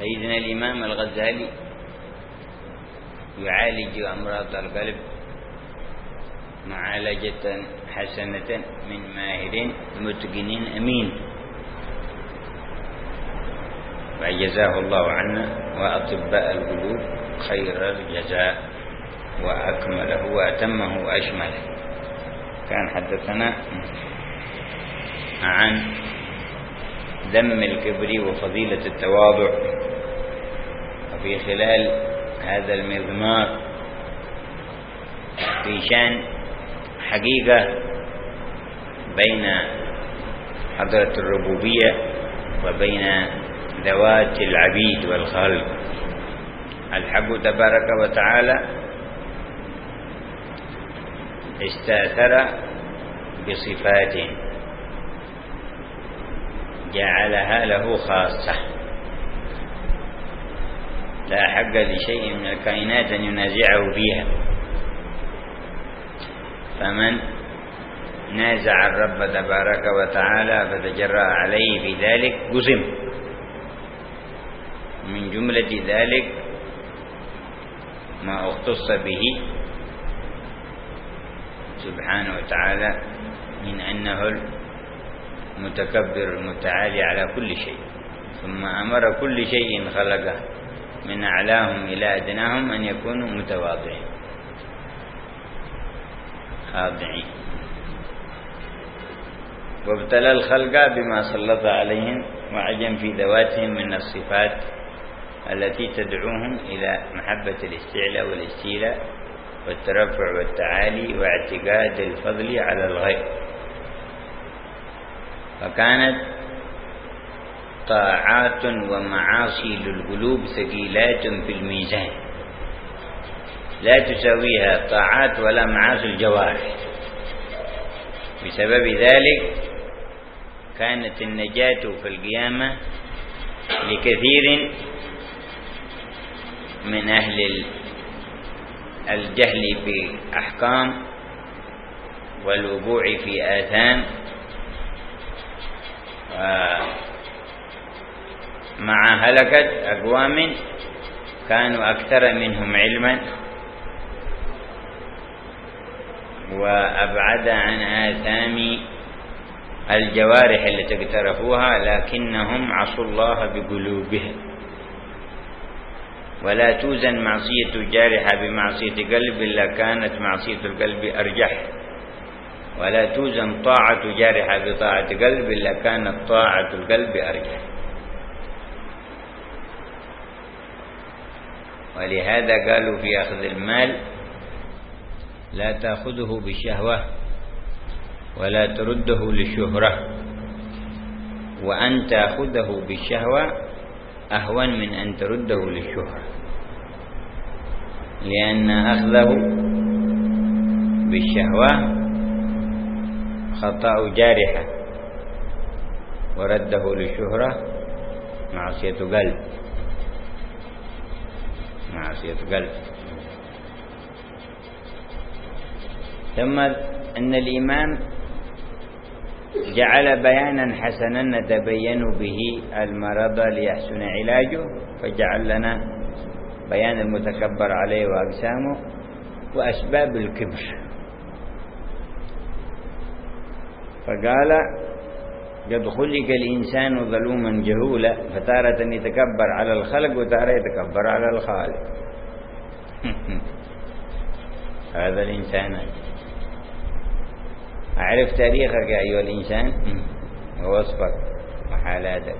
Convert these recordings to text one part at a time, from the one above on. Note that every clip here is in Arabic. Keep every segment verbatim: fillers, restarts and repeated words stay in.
سيدنا الإمام الغزالي يعالج أمراض القلب معالجة حسنة من ماهر متقن أمين، فجزاه الله عنا وأطباء القلوب خير الجزاء وأكمله وأتمه وأشمله. كان حدثنا عن ذم الكبر وفضيلة التواضع، وفي خلال هذا المضمار في شان حقيقة بين حضرة الربوبية وبين ذوات العبيد والخلق. الحق تبارك وتعالى استأثر بصفات جعلها له خاصة، لا حق لشيء من الكائنات أن ينازعه فيها، فمن نازع الرب تبارك وتعالى فتجرأ عليه في ذلك قسم. من جملة ذلك ما اختص به سبحانه وتعالى من أنه المتكبر المتعالي على كل شيء، ثم أمر كل شيء خلقه من أعلاهم إلى أدناهم أن يكونوا متواضعين خاضعين، وابتلى الخلق بما سلط عليهم وعجم في ذواتهم من الصفات التي تدعوهم إلى محبة الاستعلاء والاستيلاء والترفع والتعالي واعتقاد الفضل على الغير. فكانت طاعات ومعاصي للقلوب ثقيلات في الميزان لا تساويها طاعات ولا معاصي الجوارح. بسبب ذلك كانت النجاة في القيامة لكثير من أهل الجهل بأحكام والوقوع في آثام، مع هلكة أقوام كانوا أكثر منهم علما وأبعد عن آثام الجوارح التي اقترفوها، لكنهم عصوا الله بقلوبهم. ولا توزن معصية الجارحة بمعصية قلب إلا كانت معصية القلب أرجح، ولا توزن طاعة جارحة بطاعة قلب إلا كانت طاعة القلب أرجح. ولهذا قالوا في أخذ المال لا تأخذه بالشهوة ولا ترده للشهرة، وأن تأخذه بالشهوة أهون من أن ترده للشهرة، لأن أخذه بالشهوة خطأ جارحة، ورده للشهرة معصية قلب معصية قلب. ثم أن الإمام جعل بيانا حسنا نتبين به المرض ليحسن علاجه، فجعل لنا بيان المتكبر عليه وأقسامه وأسباب الكبر. فقال قد خلق الإنسان ظلوما جهولا، فتارة يتكبر على الخلق وتارة يتكبر على الخالق. هذا الإنسان. أعرف تاريخك أيها الإنسان ووصفك وحالاتك.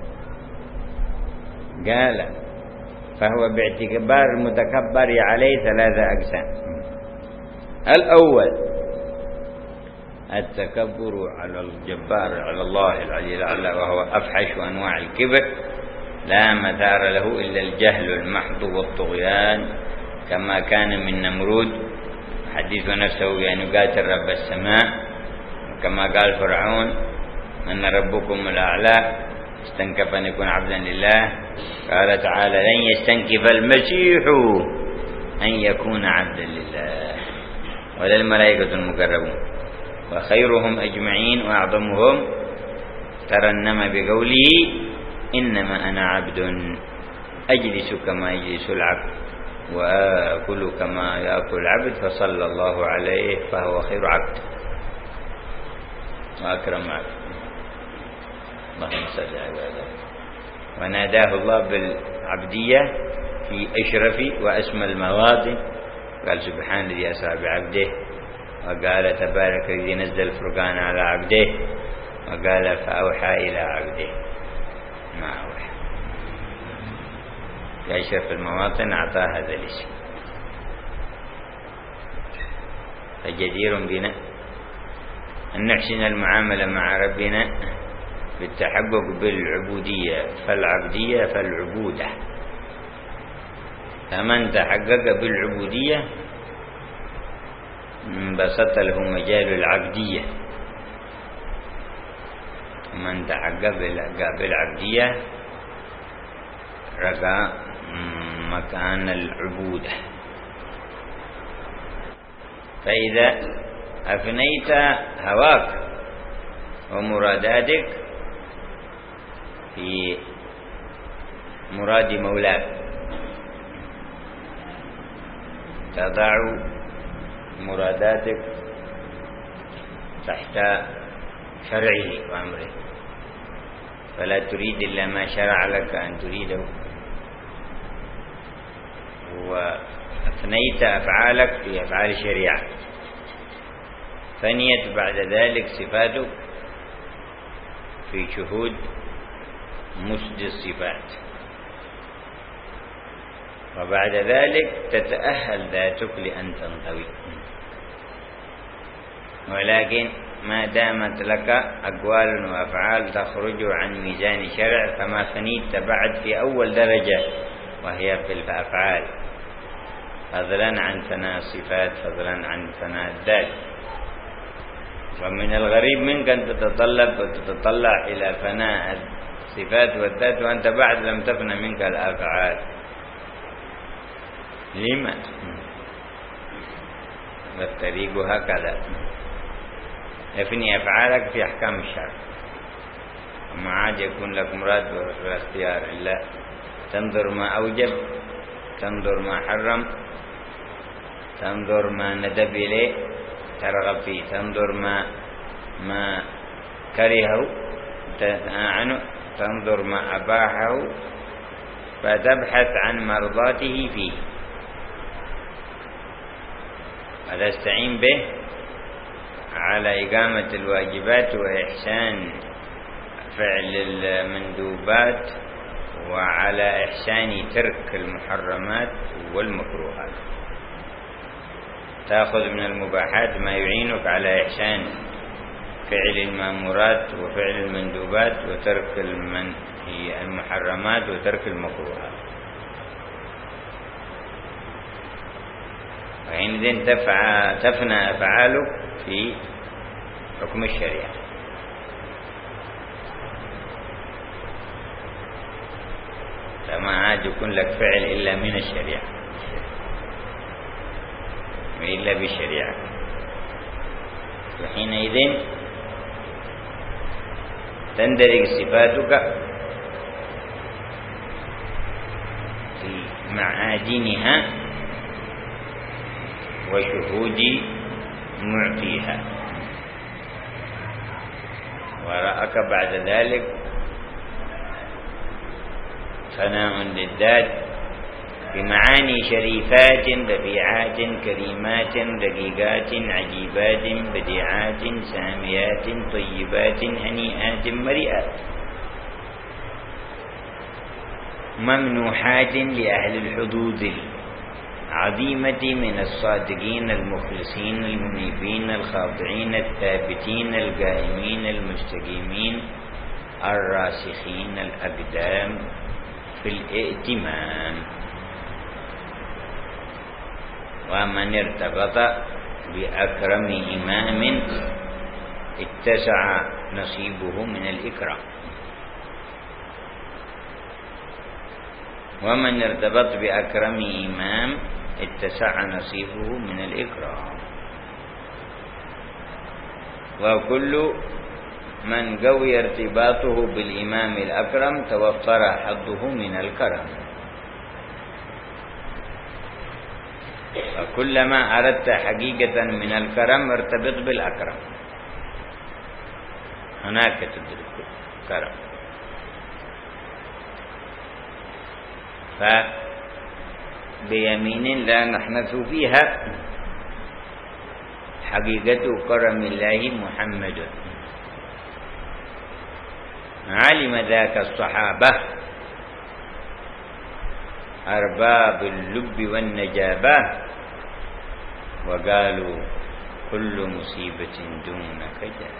قال فهو باعتبار المتكبر عليه ثلاثة أقسام. الأول التكبر على الجبار على الله العلي الأعلى، وهو أفحش أنواع الكبر لا مثار له إلا الجهل المحض والطغيان، كما كان من نمرود حديث نفسه بأن يقاتل رب السماء، كما قال فرعون أن ربكم الأعلى استنكف أن يكون عبدا لله. قال تعالى لن يستنكف المسيح أن يكون عبدا لله ولا الملائكة المقربون، وخيرهم أجمعين وأعظمهم ترنم بقوله إنما أنا عبد أجلس كما يجلس العبد وآكل كما يأكل العبد، فصلى الله عليه فهو خير عبد وأكرم عبد. اللهم صل على ذلك. وناداه الله بالعبدية في أشرف وأسمى المواطن، قال سبحان الذي أسرى بعبده، وقال تبارك الذي نزل الفرقان على عبده، وقال فأوحى إلى عبده ما أوحى. في أشرف المواطن أعطاه هذا الاسم. فجدير بنا أن نحسن المعاملة مع ربنا بالتحقق بالعبودية، فالعبدية فالعبودة. فمن تحقق بالعبودية انبسط له مجال العبدية، ومن تحقق بالعبدية رقى مكان العبودة. فإذا أفنيت هواك ومراداتك في مراد مولاك، تضع مراداتك تحت شرعه وأمره، فلا تريد إلا ما شرع لك أن تريده، وأفنيت أفعالك في أفعال الشريعة، فنيت بعد ذلك صفاتك في شهود مسد الصفات، وبعد ذلك تتأهل ذاتك لأن تنطوي. ولكن ما دامت لك أقوال وأفعال تخرج عن ميزان الشرع فما فنيت بعد في أول درجة وهي في الأفعال، فضلا عن فناء الصفات، فضلا عن فناء الذات. ومن الغريب منك أن تتطلب وتتطلع إلى فناء الصفات والذات وأنت بعد لم تفنى منك الأفعال. لما؟ والطريق هكذا، افني أفعالك في أحكام الشرع، وما عاد يكون لك مراد واختيار إلا تنظر ما أوجب، تنظر ما حرم، تنظر ما ندب إليه ترغب فيه، تنظر ما ما كرهه عنه، تنظر ما أباحه فتبحث عن مرضاته فيه، وتستعين به على إقامة الواجبات وإحسان فعل المندوبات، وعلى إحسان ترك المحرمات والمكروهات. تأخذ من المباحات ما يعينك على إحسان فعل المأمورات وفعل المندوبات وترك المحرمات وترك المكروهات، وعندئذ تفنى أفعالك في حكم الشريعة. فما عاد يكون لك فعل إلا من الشريعة وإلا بالشريعة، وحينئذ تندرج صفاتك في معادنها وشهود معطيها، ورأك بعد ذلك فناء للذات بمعاني شريفات رفيعات كريمات رقيقات عجيبات بديعات ساميات طيبات هنيئات مريئات ممنوحات لأهل الحدود العظيمة من الصادقين المخلصين المنيبين الخاضعين الثابتين القائمين المستقيمين الراسخين الأقدام في الائتمام. ومن ارتبط بأكرم إمام اتسع نصيبه من الإكرام، ومن ارتبط بأكرم إمام اتسع نصيبه من الإكرام. وكل من قوي ارتباطه بالإمام الأكرم توفر حظه من الكرم. فكلما أردت حقيقة من الكرم ارتبط بالأكرم، هناك تدرك الكرم. فبيمين لا نحنث فيها حقيقة كرم الله محمد. علم ذاك الصحابة أرباب اللب والنجابة وقالوا كل مصيبة دونك جاء.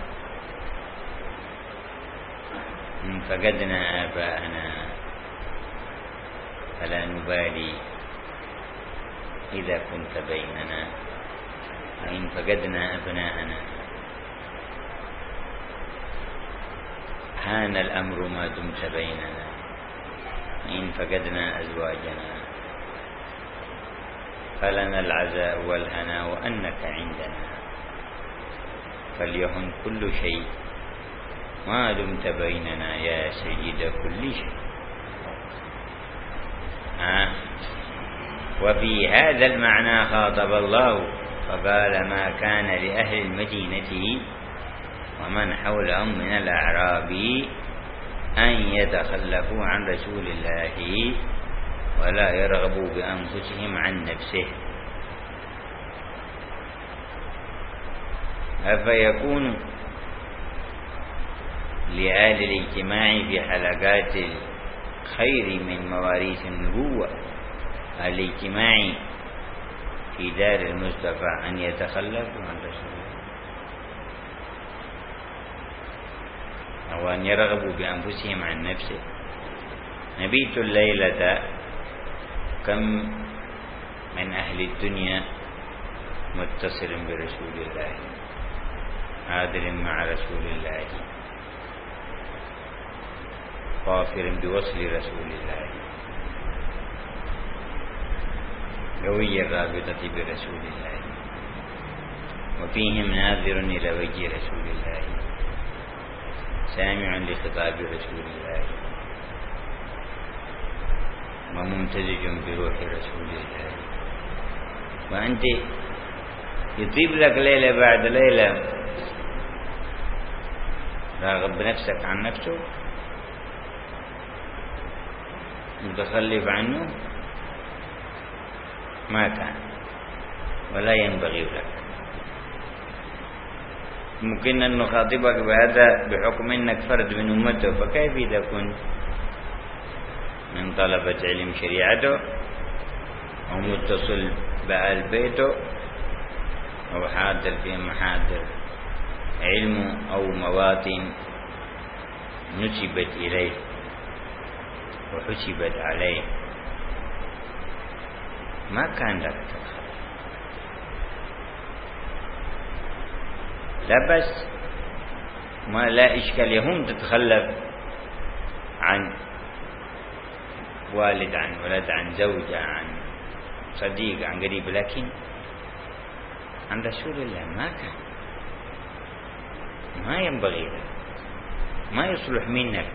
إن فقدنا آباءنا فلا نبالي إذا كنت بيننا، وإن فقدنا أبناءنا هان الأمر ما دمت بيننا، وإن فقدنا أزواجنا فلنا العزاء والهنا وأنك عندنا، فليهن كل شيء ما دمت بيننا يا سيد كل شيء. آه. وفي هذا المعنى خاطب الله فقال ما كان لأهل المدينة ومن حولهم من الأعراب أن يتخلفوا عن رسول الله ولا يرغبوا بأنفسهم عن نفسه. أفيكون لأهل الاجتماع في حلقات الخير من مواريث النبوة الاجتماع في دار المصطفى أن يتخلفوا عن رسول الله أو أن يرغبوا بأنفسهم عن نفسه؟ نبيت الليلة كم من أهل الدنيا متصل برسول الله، عادل مع رسول الله، غافر بوصل رسول الله، قوي الرابطة برسول الله، وفيهم ناظر إلى وجه رسول الله، سامع لخطاب رسول الله، وممتزج بروح رسول الله. وأنت يطيب لك ليلة بعد ليلة راغب بنفسك عن نفسه، متخلف عنه، ما كان ولا ينبغي لك. ممكن أن نخاطبك بهذا بحكم أنك فرد من أمته، فكيف إذا كنت من طلبة علم شريعته أو متصل بآل بيته أو حاضر في محاضر علم أو مواطن نسبت إليه وحسبت عليه، ما كان لك تدخل. لا بس ما لا إشكال يهم تتخلف عن والد، عن ولد، عن زوجة، عن صديق، عن قريب، لكن عن رسول الله ما كان، ما ينبغي لك، ما يصلح منك،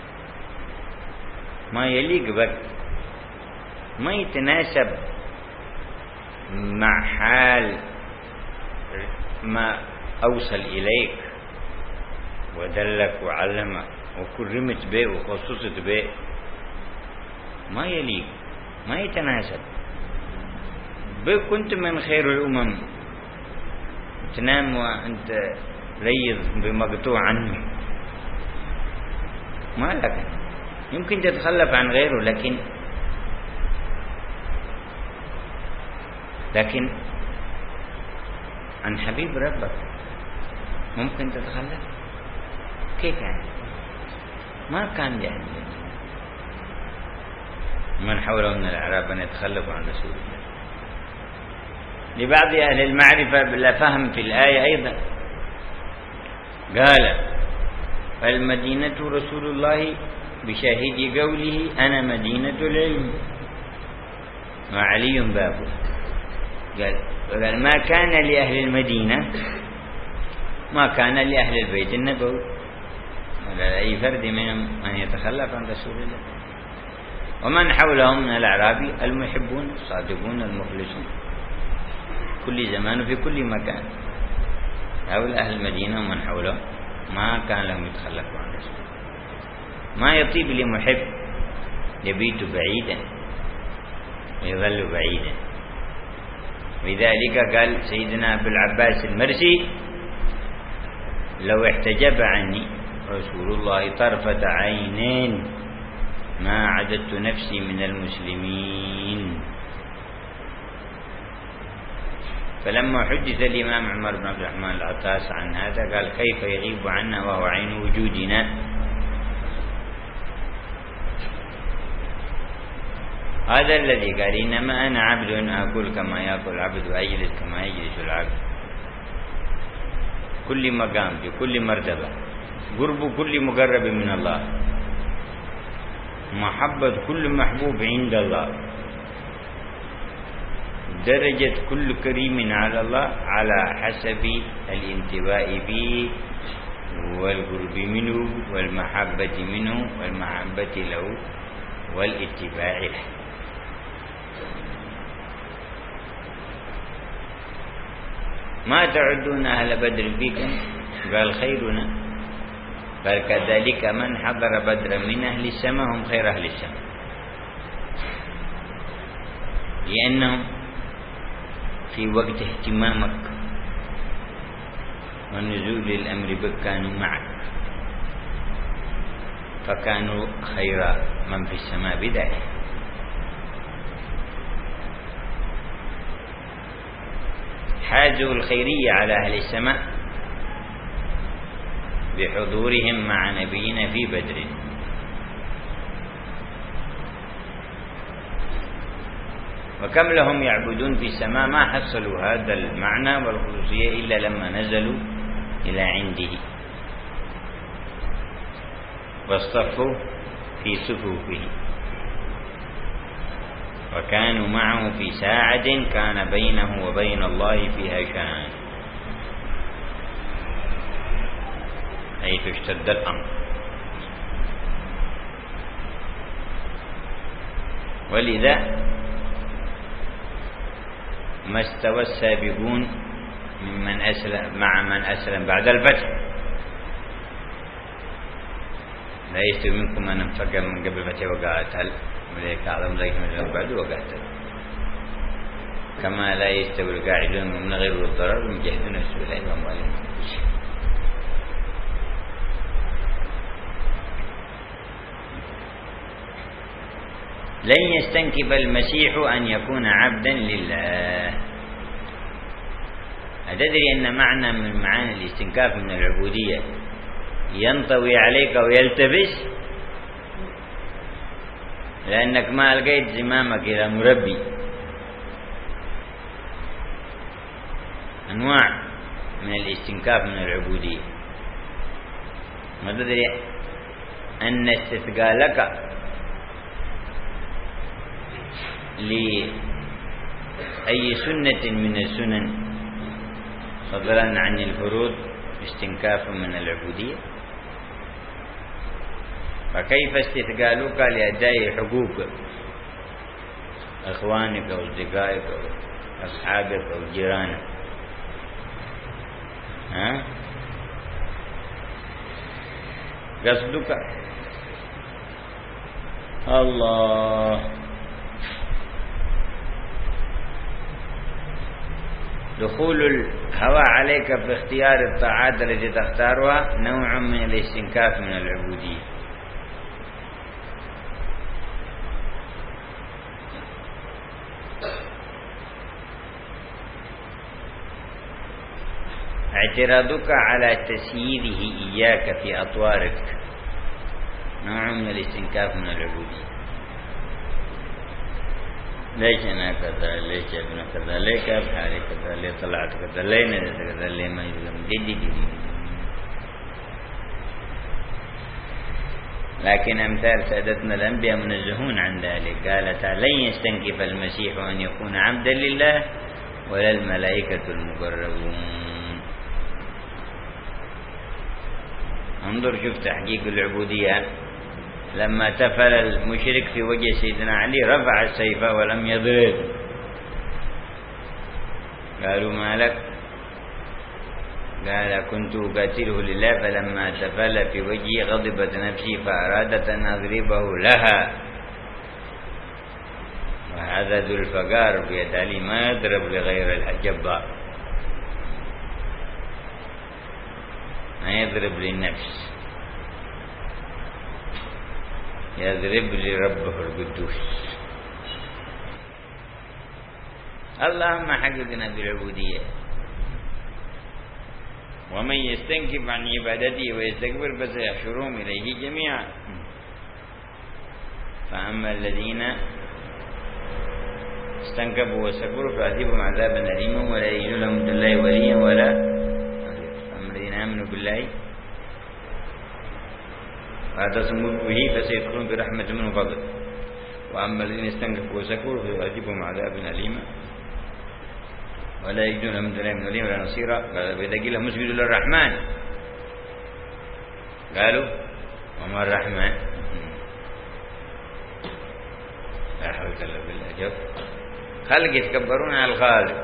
ما يليق بك، ما يتناسب مع حال ما أوصل إليك ودلك وعلمك وكرمت به وخصصت به، ما يليق، ما يتناسب. كنت من خير الأمم تنام وأنت ريض بمقطوع عنه، ما لك. يمكن تتخلف عن غيره، لكن لكن عن حبيب ربك ممكن تتخلف؟ كيف يعني؟ ما كان يعني من حوله من الأعراب أن يتخلفوا عن رسول الله. لبعض أهل المعرفة بلا فهم في الآية أيضا قال فالمدينة رسول الله بشاهد قوله أنا مدينة العلم وعلي بابه. قال قال ما كان لأهل المدينة ما كان لأهل البيت النبوي ولا أي فرد منهم أن يتخلف عن رسول الله. ومن حولهم من الأعراب المحبون الصادقون المخلصون. كل زمان وفي كل مكان. هؤلاء أهل المدينة ومن حولهم ما كان لهم يتخلفوا عن رسول الله. ما يطيب لمحب يبيت بعيدا ويظل بعيدا. لذلك قال سيدنا أبو العباس المرسي: لو احتجب عني رسول الله طرفة عينين ما عددت نفسي من المسلمين. فلما حدث الإمام عمر بن عبد الرحمن العطاس عن هذا قال: كيف يغيب عنا وهو عين وجودنا؟ هذا الذي قال: إنما أنا عبد أقول كما يأكل العبد وأجلس كما يجلس العبد. كل مقام بكل مرتبة، قرب كل مقرب من الله، محبة كل محبوب عند الله، درجة كل كريم على الله على حسب الانتباء به والقرب منه والمحبة منه والمحبة له والاتباع له. ما تعدون أهل بدر فيكم؟ قال: خيرنا. قال: كذلك من حضر بدر من أهل السماء هم خير أهل السماء، لأنهم في وقت اهتمامك ونزول الأمر بك كانوا معك، فكانوا خير من في السماء بذلك. حازوا الخيرية على أهل السماء بحضورهم مع نبينا في بدر. وكم لهم يعبدون في السماء ما حصلوا هذا المعنى والخصوصية إلا لما نزلوا إلى عنده واصطفوا في صفوفه، وكانوا معه في ساعة كان بينه وبين الله فيها شان، حيث اشتد الأمر. ولذا ما استوى السابقون ممن أسلم مع من أسلم بعد الفتح. لا يستوي منكم من انفق من قبل الفتح وقاتل، أولئك أعظم ذلك من بعد وقاتل. كما لا يستوي القاعدون من غير الضرر والمجاهدون في سبيل الله وأموالهم. لن يستنكف المسيح أن يكون عبدا لله. أتدري أن معنى من معاني الاستنكاف من العبودية ينطوي عليك ويلتبس، لأنك ما ألقيت زمامك إلى مربي. أنواع من الاستنكاف من العبودية. ما تدري أن استثقالك لأي سنة من السنن فضلا عن الفروض استنكاف من العبودية، فكيف استثقالك لأداء حقوق أخوانك وأصدقائك وأصحابك وجيرانك؟ ها؟ قصدك الله دخول الهوى عليك في اختيار الطاعات التي تختارها نوع من الاستنكاف من العبودية. اعتراضك على تسييره إياك في أطوارك نوع من الاستنكاف من العبودية. ليش أنا كذا، ليش ابن كذا، ليش كيف حالي كذا، ليه طلعت كذا، ليه نزلت كذا، ليه ما يلزم دي دي دي. لكن أمثال سادتنا الأنبياء منزهون عن ذلك. قال تعالى: لن يستنكف المسيح أن يكون عبدا لله ولا الملائكة المقربون. انظر شوف تحقيق العبودية. لما تفل المشرك في وجه سيدنا علي رفع السيف ولم يضرب، قالوا ما لك؟ قال كنت أقاتله لله فلما تفل في وجهي غضبت نفسي فأرادت أن أضربه لها. وهذا ذو الفقار بيتالي ما يضرب لغير الجبار، ما يضرب للنفس، يضرب لربه القدوس. اللهم حققنا بالعبودية. ومن يستنكف عن عبادته ويستكبر فسيحشرهم إليه جميعا. فأما الذين استنكفوا واستكبروا فأعذبهم عذابا أليما ولا يجد لهم من الله وليا ولا. أما الذين آمنوا بالله واعتصموا به فسيدخلون برحمة منه وفضل. وأما الذين استنكفوا واستكبروا فيعذبهم عذابا أليما ولا يجدون لهم من الله من ولي ولا نصيرا. قال إذا قيل مسجد للرحمن قالوا وما الرحمن؟ لا حول ولا قوة إلا بالله. خلق يتكبرون على الخالق.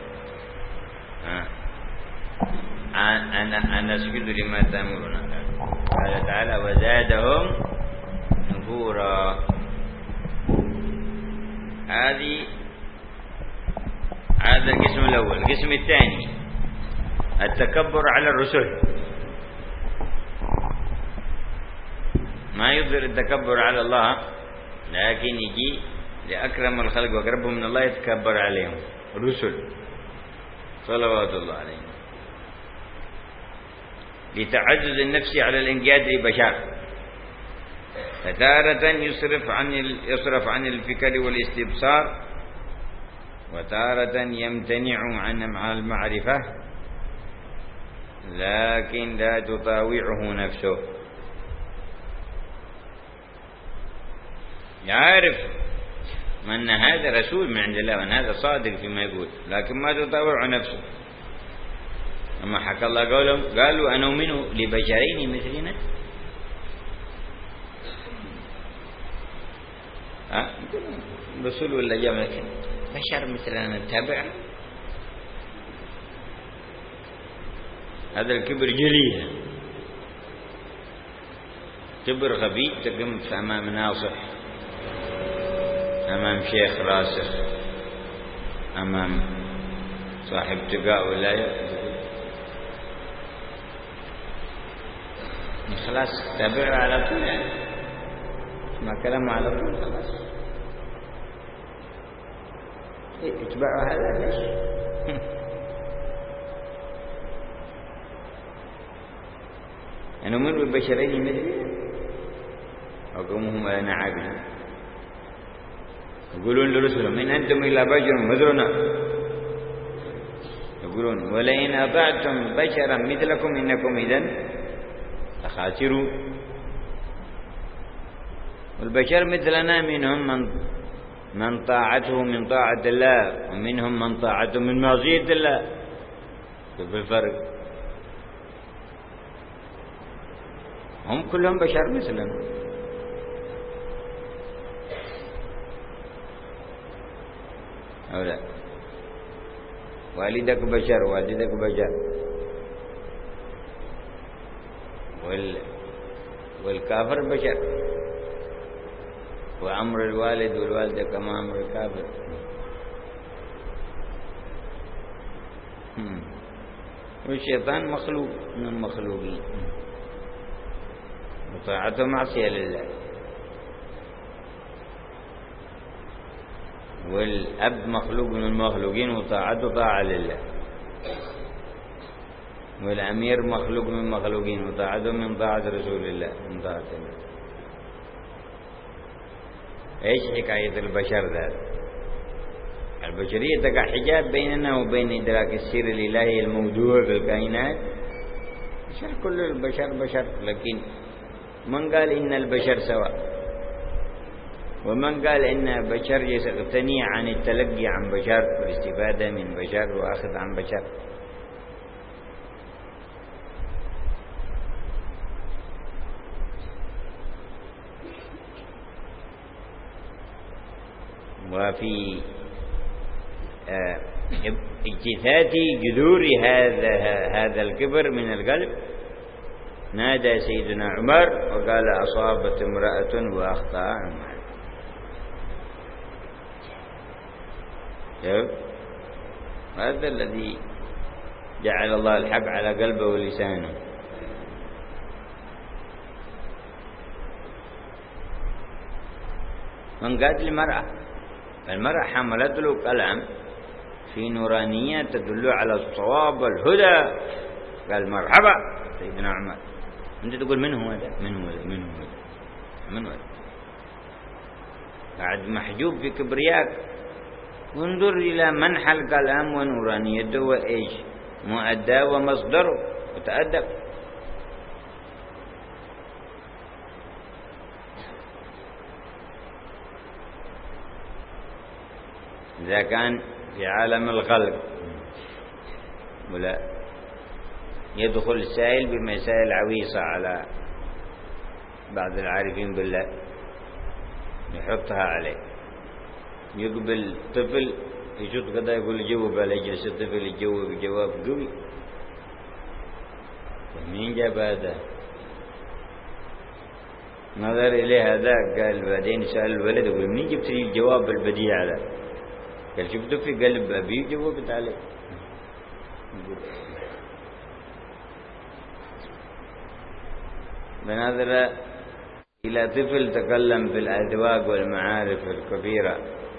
أنا أنا أسجد لما تأمرون. قال تعالى وزادهم نفورا. هذه هذا القسم الأول. القسم الثاني التكبر على الرسل. ما يظهر التكبر على الله، لكن يجي لأكرم الخلق وأقربهم من الله يتكبر عليهم الرسل صلوات الله عليهم، لتعجز النفس على الانقياد لبشر. فتارة يصرف عن يصرف عن الفكر والاستبصار، وتارة يمتنع عن المعرفة لكن لا تطاوعه نفسه. يعرف من هذا رسول من عند الله وأن هذا صادق فيما يقول، لكن ما تطاوع نفسه. أما حكى الله قولهم قالوا أنؤمن لبشرين مثلنا. ها رسول ولا جاء لكن بشر مثلنا نتبع. هذا الكبر جليل، كبر خبيث تقف أمام ناصح، أمام شيخ راسخ، أمام صاحب تقاء ولاية. خلاص تابعه على طول، يعني ما كلامه على طول خلاص اتبعوا هذا ليش؟ أنا من البشرين مثلي وقومهم أنا عابد. يقولون لرسلهم إن أنتم إلا بشر مثلنا، يقولون ولئن أطعتم بشرا مثلكم إنكم إذن لخاسرون. والبشر مثلنا منهم من من طاعته من طاعة الله، ومنهم من طاعته من معصية الله. شوف الفرق، هم كلهم بشر مثلنا. أو لا؟ والدك بشر والدتك بشر، وال والكافر بشر، وأمر الوالد والوالدة كما أمر الكافر. والشيطان مخلوق من المخلوقين وطاعته معصية لله. والأب مخلوق من المخلوقين وطاعته طاعة لله. والأمير مخلوق من المخلوقين وطاعته من طاعة رسول الله من طاعة الله. ايش حكاية البشر ذات؟ البشرية تقع حجاب بيننا وبين إدراك السر الإلهي الموضوع في الكائنات. بشر كل البشر بشر، لكن من قال إن البشر سواء، ومن قال إن بشر يستغني عن التلقي عن بشر والاستفادة من بشر وأخذ عن بشر. وفي اجتثاث جذور هذا هذا الكبر من القلب، نادى سيدنا عمر وقال: أصابت امرأة وأخطأ عمر. هذا الذي جعل الله الحق على قلبه ولسانه. من قاتل المرأة، المرأة حملت له قلم في نورانية تدل على الصواب والهدى، قال: مرحبا سيدنا عمر. أنت تقول من هو هذا؟ من هو هذا؟ من هو هذا؟ من هو هذا؟ قاعد محجوب في كبرياك. انظر إلى منح الكلام ونورانيته وإيش مؤدى ومصدره، وتأدب. إذا كان في عالم الخلق ولا يدخل السائل بمسائل عويصة على بعض العارفين بالله، يحطها عليه. يقبل طفل يشوط كذا يقول يجاوب على يجلس الطفل يجاوب جواب قوي. مين جاب هذا؟ نظر إليه هذا قال، بعدين سأل الولد يقول: منين جبت لي الجواب البديع هذا؟ قال: شفته في قلب أبي جاوبت عليه. بنظر إلى طفل تكلم في الأذواق والمعارف الكبيرة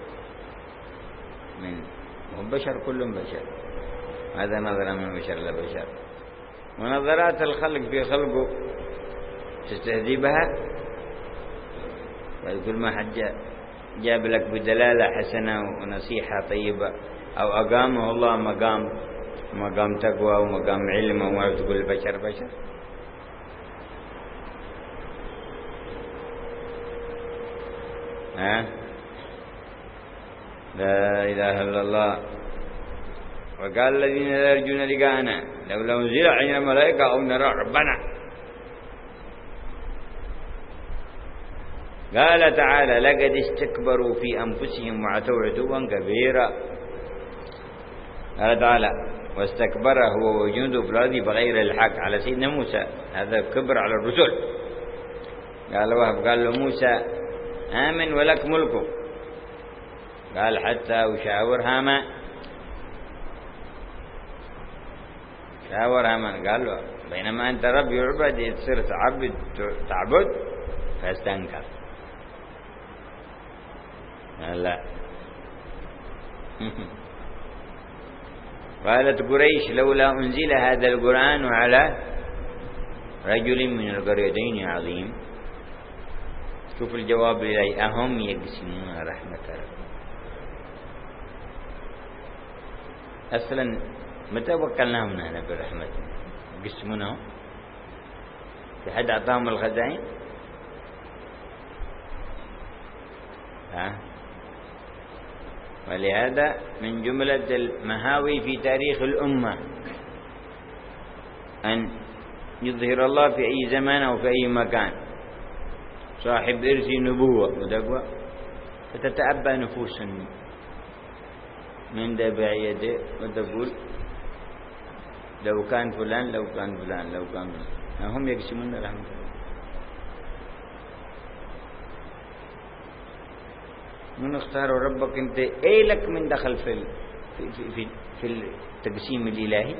من هم بشر، كلهم بشر. هذا نظرة من بشر لبشر. ونظرات الخلق في خلقه تستهدي بها. كل ما حد جاب لك بدلالة حسنة ونصيحة طيبة أو أقامه الله مقام مقام تقوى ومقام علم، وما تقول بشر بشر. ها؟ لا إله إلا الله. وقال الذين لا يرجون لقاءنا لولا أنزل علينا ملائكة أو نرى ربنا. قال تعالى: لقد استكبروا في أنفسهم وعتوا عتوا كبيرا. قال تعالى: واستكبر هو وجنوده في الأرض بغير الحق على سيدنا موسى. هذا كبر على الرسل. قال وهب قال له موسى: آمن ولك ملكه. قال: حتى وشاور هامان. شاور هامان قال له: بينما أنت رب يعبد تصير تعبد تعبد فاستنكر. لا. قالت قريش: لولا أنزل هذا القرآن على رجل من القريتين عظيم. شوف الجواب إليه: أهم يقسمون رحمة ربهم. أصلا متى وكلناهم نحن برحمتنا؟ يقسمونهم؟ في حد أعطاهم الخزائن؟ ها؟ ولهذا من جملة المهاوي في تاريخ الأمة أن يظهر الله في أي زمان أو في أي مكان صاحب إرث نبوة وتقوى، فتتأبى نفوس من دبع يده وتقول: لو كان فلان لو كان فلان لو كان فلان. هم يقسمون رحمة الله. من اختاروا ربك انت ايه لك من دخل في في في في التقسيم الالهي؟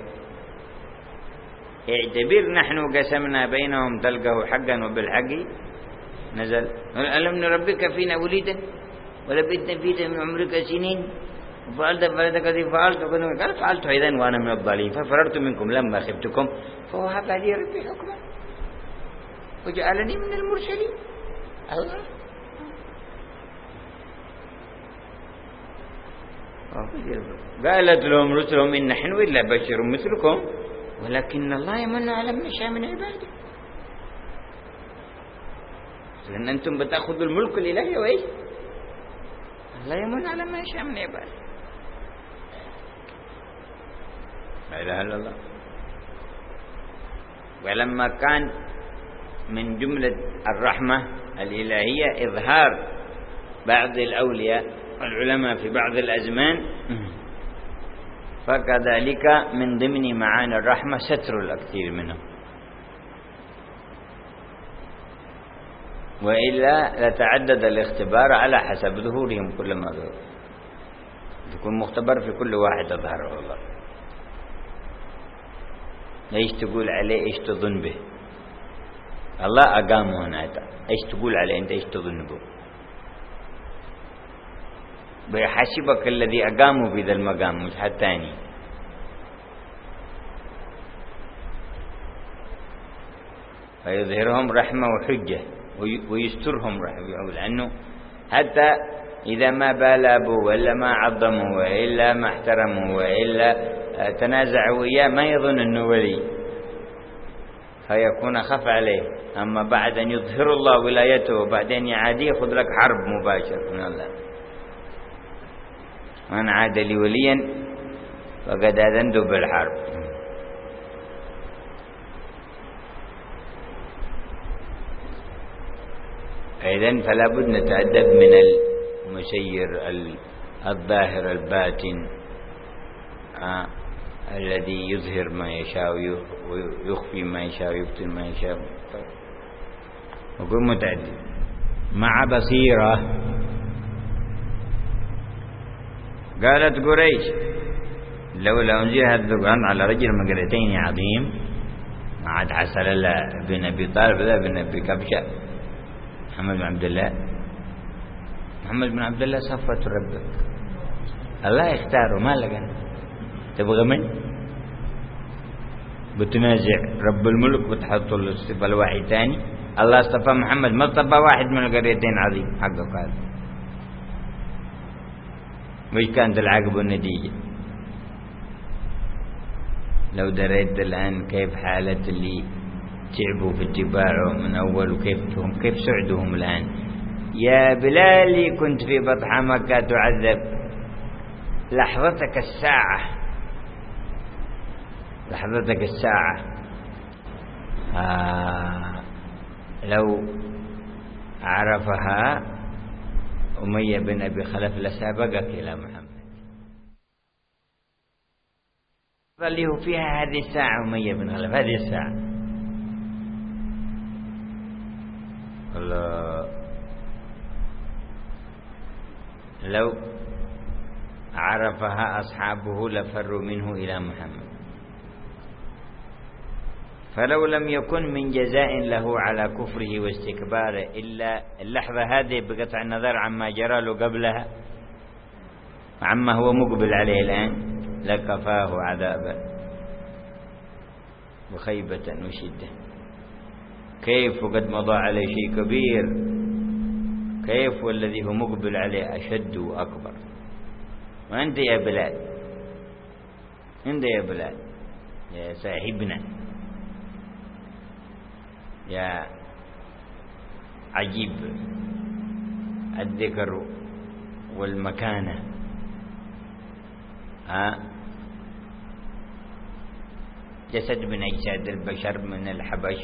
اعتبر نحن قسمنا بينهم تلقه حقا وبالحق نزل. ألم نربك فينا وليدا ولبثنا فيك من عمرك سنين وفعلت فعلتك الذي فعلت قال فعلت اذا وانا من الضالين ففررت منكم لما خفتكم فوهب لي ربي حكما وجعلني من المرسلين. الله قالت لهم رسلهم إن نحن إلا بشر مثلكم ولكن الله يمن على من يشاء من عباده. لأن أنتم بتأخذوا الملك الإلهي وإيش؟ الله يمن على من يشاء من عباده. لا إله إلا الله. ولما كان من جملة الرحمة الإلهية إظهار بعض الأولياء العلماء في بعض الأزمان فكذلك من ضمن معاني الرحمة ستر الكثير منهم، وإلا لتعدد الاختبار على حسب ظهورهم. كل ما ظهر يكون مختبر في كل واحد أظهره الله. ايش تقول عليه، ايش تظن به؟ الله أقامه هنا، ايش تقول عليه انت، ايش تظن به؟ بيحسبك الذي أقامه في ذا المقام، مش حد ثاني. فيظهرهم رحمة وحجة ويسترهم رحمة، لأنه حتى إذا ما بالابوا وإلا ما عظموا وإلا ما احترموا وإلا تنازعوا وياه ما يظن أنه ولي، فيكون خف عليه. أما بعد أن يظهر الله ولايته وبعدين يعاديه يأخذ لك حرب مباشر من الله. من عاد لي وليا فقد آذنته بالحرب. إذن فلا بد نتأدب من المسير الظاهر الباطن آه الذي يظهر ما يشاء ويخفي ما يشاء ويبطن ما يشاء. وكن متأدب مع بصيرة. قالت قريش لولا أنزل هذا القرآن على رجل من قريتين عظيم ما عاد حصل إلا بن أبي طالب لا بن أبي كبشة محمد بن عبد الله. محمد بن عبد الله صفوة ربك، الله يختاره، ما لقى. تبغى من بتنازع رب الملك وتحط له الصفة لواحد ثاني؟ الله اصطفى محمد، ما اصطفى واحد من القريتين عظيم حقه. قال وش كانت العاقبة والنتيجة؟ لو دريت الآن كيف حالة اللي تعبوا في اتباعه من أول وكيف كيف سعدهم الآن. يا بلالي كنت في بطحة مكة تعذب، لحظتك الساعة لحظتك الساعة آه لو عرفها أمية بن أبي خلف لسابقك إلى محمد. فاللي فيها هذه الساعة أمية بن خلف، هذه الساعة الله. لو عرفها أصحابه لفروا منه إلى محمد. فلو لم يكن من جزاء له على كفره واستكباره إلا اللحظة هذه بقطع النظر عما جرى له قبلها عما هو مقبل عليه الآن لكفاه عذابا وخيبة وشدة. كيف وقد مضى عليه شيء كبير، كيف والذي هو مقبل عليه أشد وأكبر. وأنت يا بلال، أنت يا بلال يا صاحبنا يا عجيب الذكر والمكانة، ها جسد من أجساد البشر من الحبش،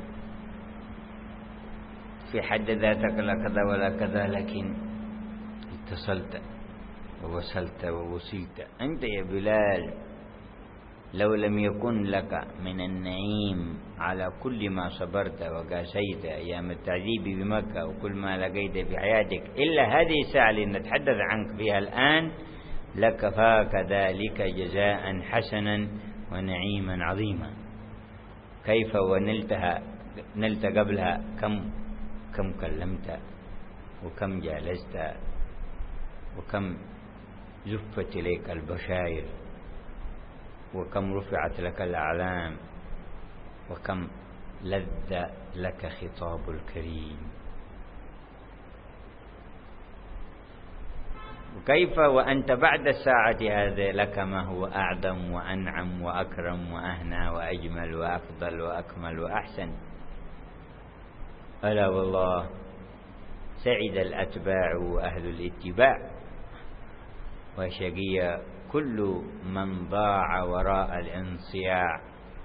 في حد ذاتك لا كذا ولا كذا، لكن اتصلت ووصلت ووصلت. أنت يا بلال لو لم يكن لك من النعيم على كل ما صبرت وقاسيت أيام التعذيب بمكة وكل ما لقيت في حياتك إلا هذه الساعة اللي نتحدث عنك فيها الآن لكفاك ذلك جزاء حسنا ونعيما عظيما. كيف ونلتها نلت قبلها كم كم كلمت وكم جالست وكم زفت إليك البشائر وكم رفعت لك الأعلام وكم لذ لك خطاب الكريم. وكيف وأنت بعد الساعة هذه لك ما هو أعظم وأنعم وأكرم وأهنى وأجمل وأفضل وأكمل وأحسن. ألا والله سعد الأتباع وأهل الاتباع وشقي كل من ضاع وراء الانصياع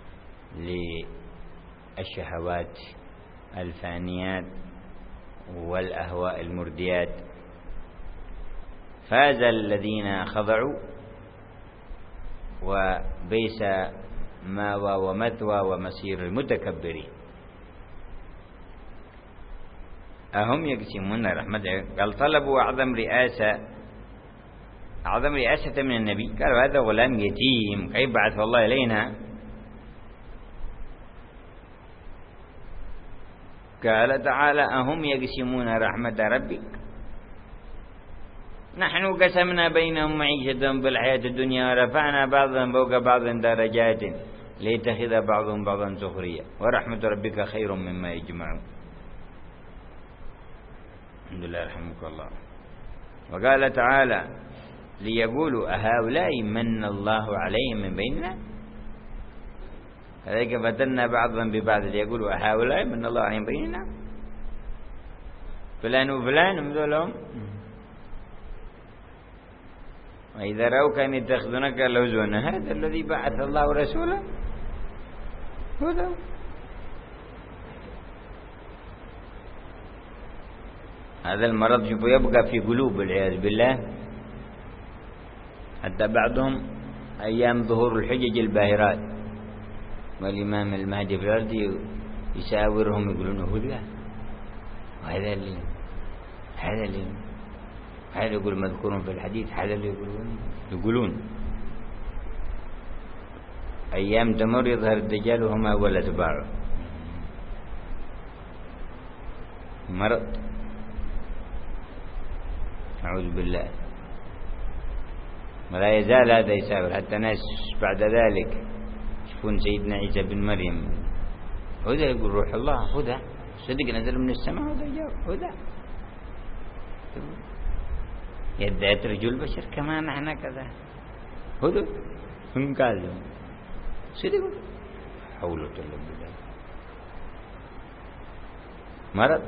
للشهوات الفانيات والأهواء المرديات. فاز الذين خضعوا وبئس ماوى ومثوى ومصير المتكبرين. أهم يقسمون رحمة؟ قال طلبوا أعظم رئاسة أعظم رئاسة من النبي، قالوا هذا غلام يتيم كيف بعث الله إلينا؟ قال تعالى أهم يقسمون رحمة ربك نحن قسمنا بينهم معيشتهم بالحياة الدنيا ورفعنا بعضهم فوق بعض درجات ليتخذ بعضهم بعضا سخريا ورحمة ربك خير مما يجمعون. الحمد لله رحمك الله. وقال تعالى ليقولوا أهؤلاء من الله عليهم من بيننا كذلك فتنا بعضهم ببعض ليقولوا أهؤلاء من الله عليهم من بيننا فلان وفلان مثلهم وإذا رأوا كان يتخذونك لهزوا هذا الذي بعث الله رسوله هذا. هذا المرض يبقى في قلوب والعياذ بالله، حتى بعضهم أيام ظهور الحجج الباهرات والإمام المهدي في الأرض يساورهم يقولون هدى وهذا اللي هذا اللي هذا يقول مذكور في الحديث هذا اللي يقولون يقولون أيام تمر يظهر الدجال وهم أول أتباعه. مرض أعوذ بالله. ولا يزال هذا يساور حتى ناس بعد ذلك يشوفون سيدنا عيسى بن مريم هدى يقول روح الله هدى صدق نزل من السماء هدى جاء هدى يدعي رجل البشر كما نحن كذا هدى هم قالوا صدق حول ولا قوة بالله. مرض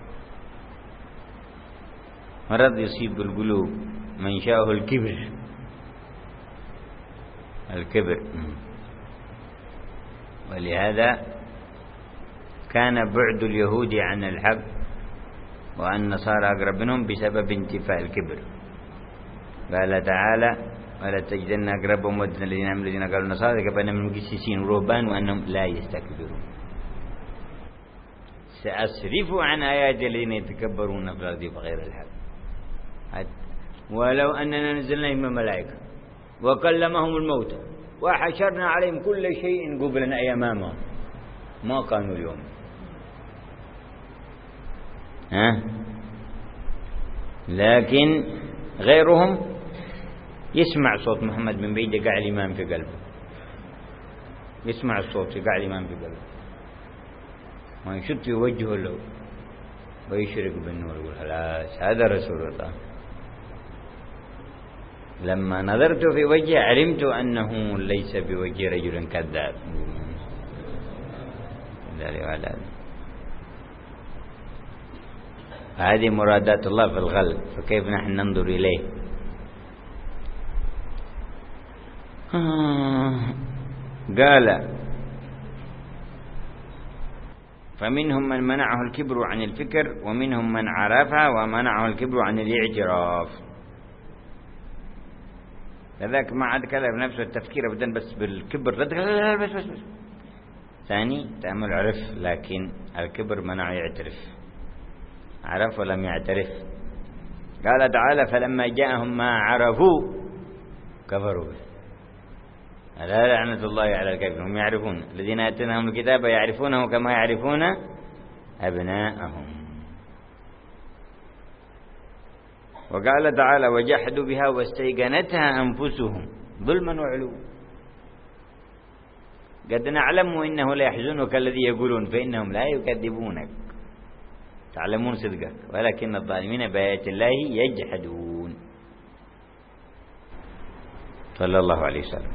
مرض يصيب القلوب من شاءه الكبر الكبر. ولهذا كان بعد اليهود عن الحق والنصارى أقرب منهم بسبب انتفاء الكبر. قال تعالى ولا تجدن أقربهم ودنا الذين آمنوا الذين قالوا النصارى كأنهم من المقسسين ورهبان وأنهم لا يستكبرون. سأصرف عن آيات الذين يتكبرون في الأرض بغير الحق ولو أننا نزلنا إليهم ملائكة وكلمهم الموتى وحشرنا عليهم كل شيء قبلا أي أمامهم ما كانوا اليوم ها. لكن غيرهم يسمع صوت محمد من بعيد يقع الإيمان في قلبه، يسمع الصوت يقع الإيمان في قلبه ويشد في وجهه له ويشرق بالنور يقول خلاص هذا رسول الله. لما نظرت في وجهه علمت أنه ليس بوجه رجل كذاب. هذه مرادات الله في الغلب، فكيف نحن ننظر إليه؟ قال فمنهم من منعه الكبر عن الفكر ومنهم من عرفها ومنعه الكبر عن الاعتراف. لذلك ما عاد كذا بنفسه التفكير أبدا بس بالكبر بس بس بس. ثاني تأمل عرف لكن الكبر منعه يعترف، عرف ولم يعترف. قال تعالى فلما جاءهم ما عرفوا كفروا به. ألا لعنة الله على الكافرين هم يعرفون الذين آتيناهم الكتاب يعرفونه كما يعرفون أبناءهم. وقال تعالى وجحدوا بها واستيقنتها أنفسهم ظلما وعلوا. قد نعلم إنه لا يحزنك الذي يقولون فإنهم لا يكذبونك تعلمون صدقك ولكن الظالمين بآيات الله يجحدون. صلى الله عليه وسلم.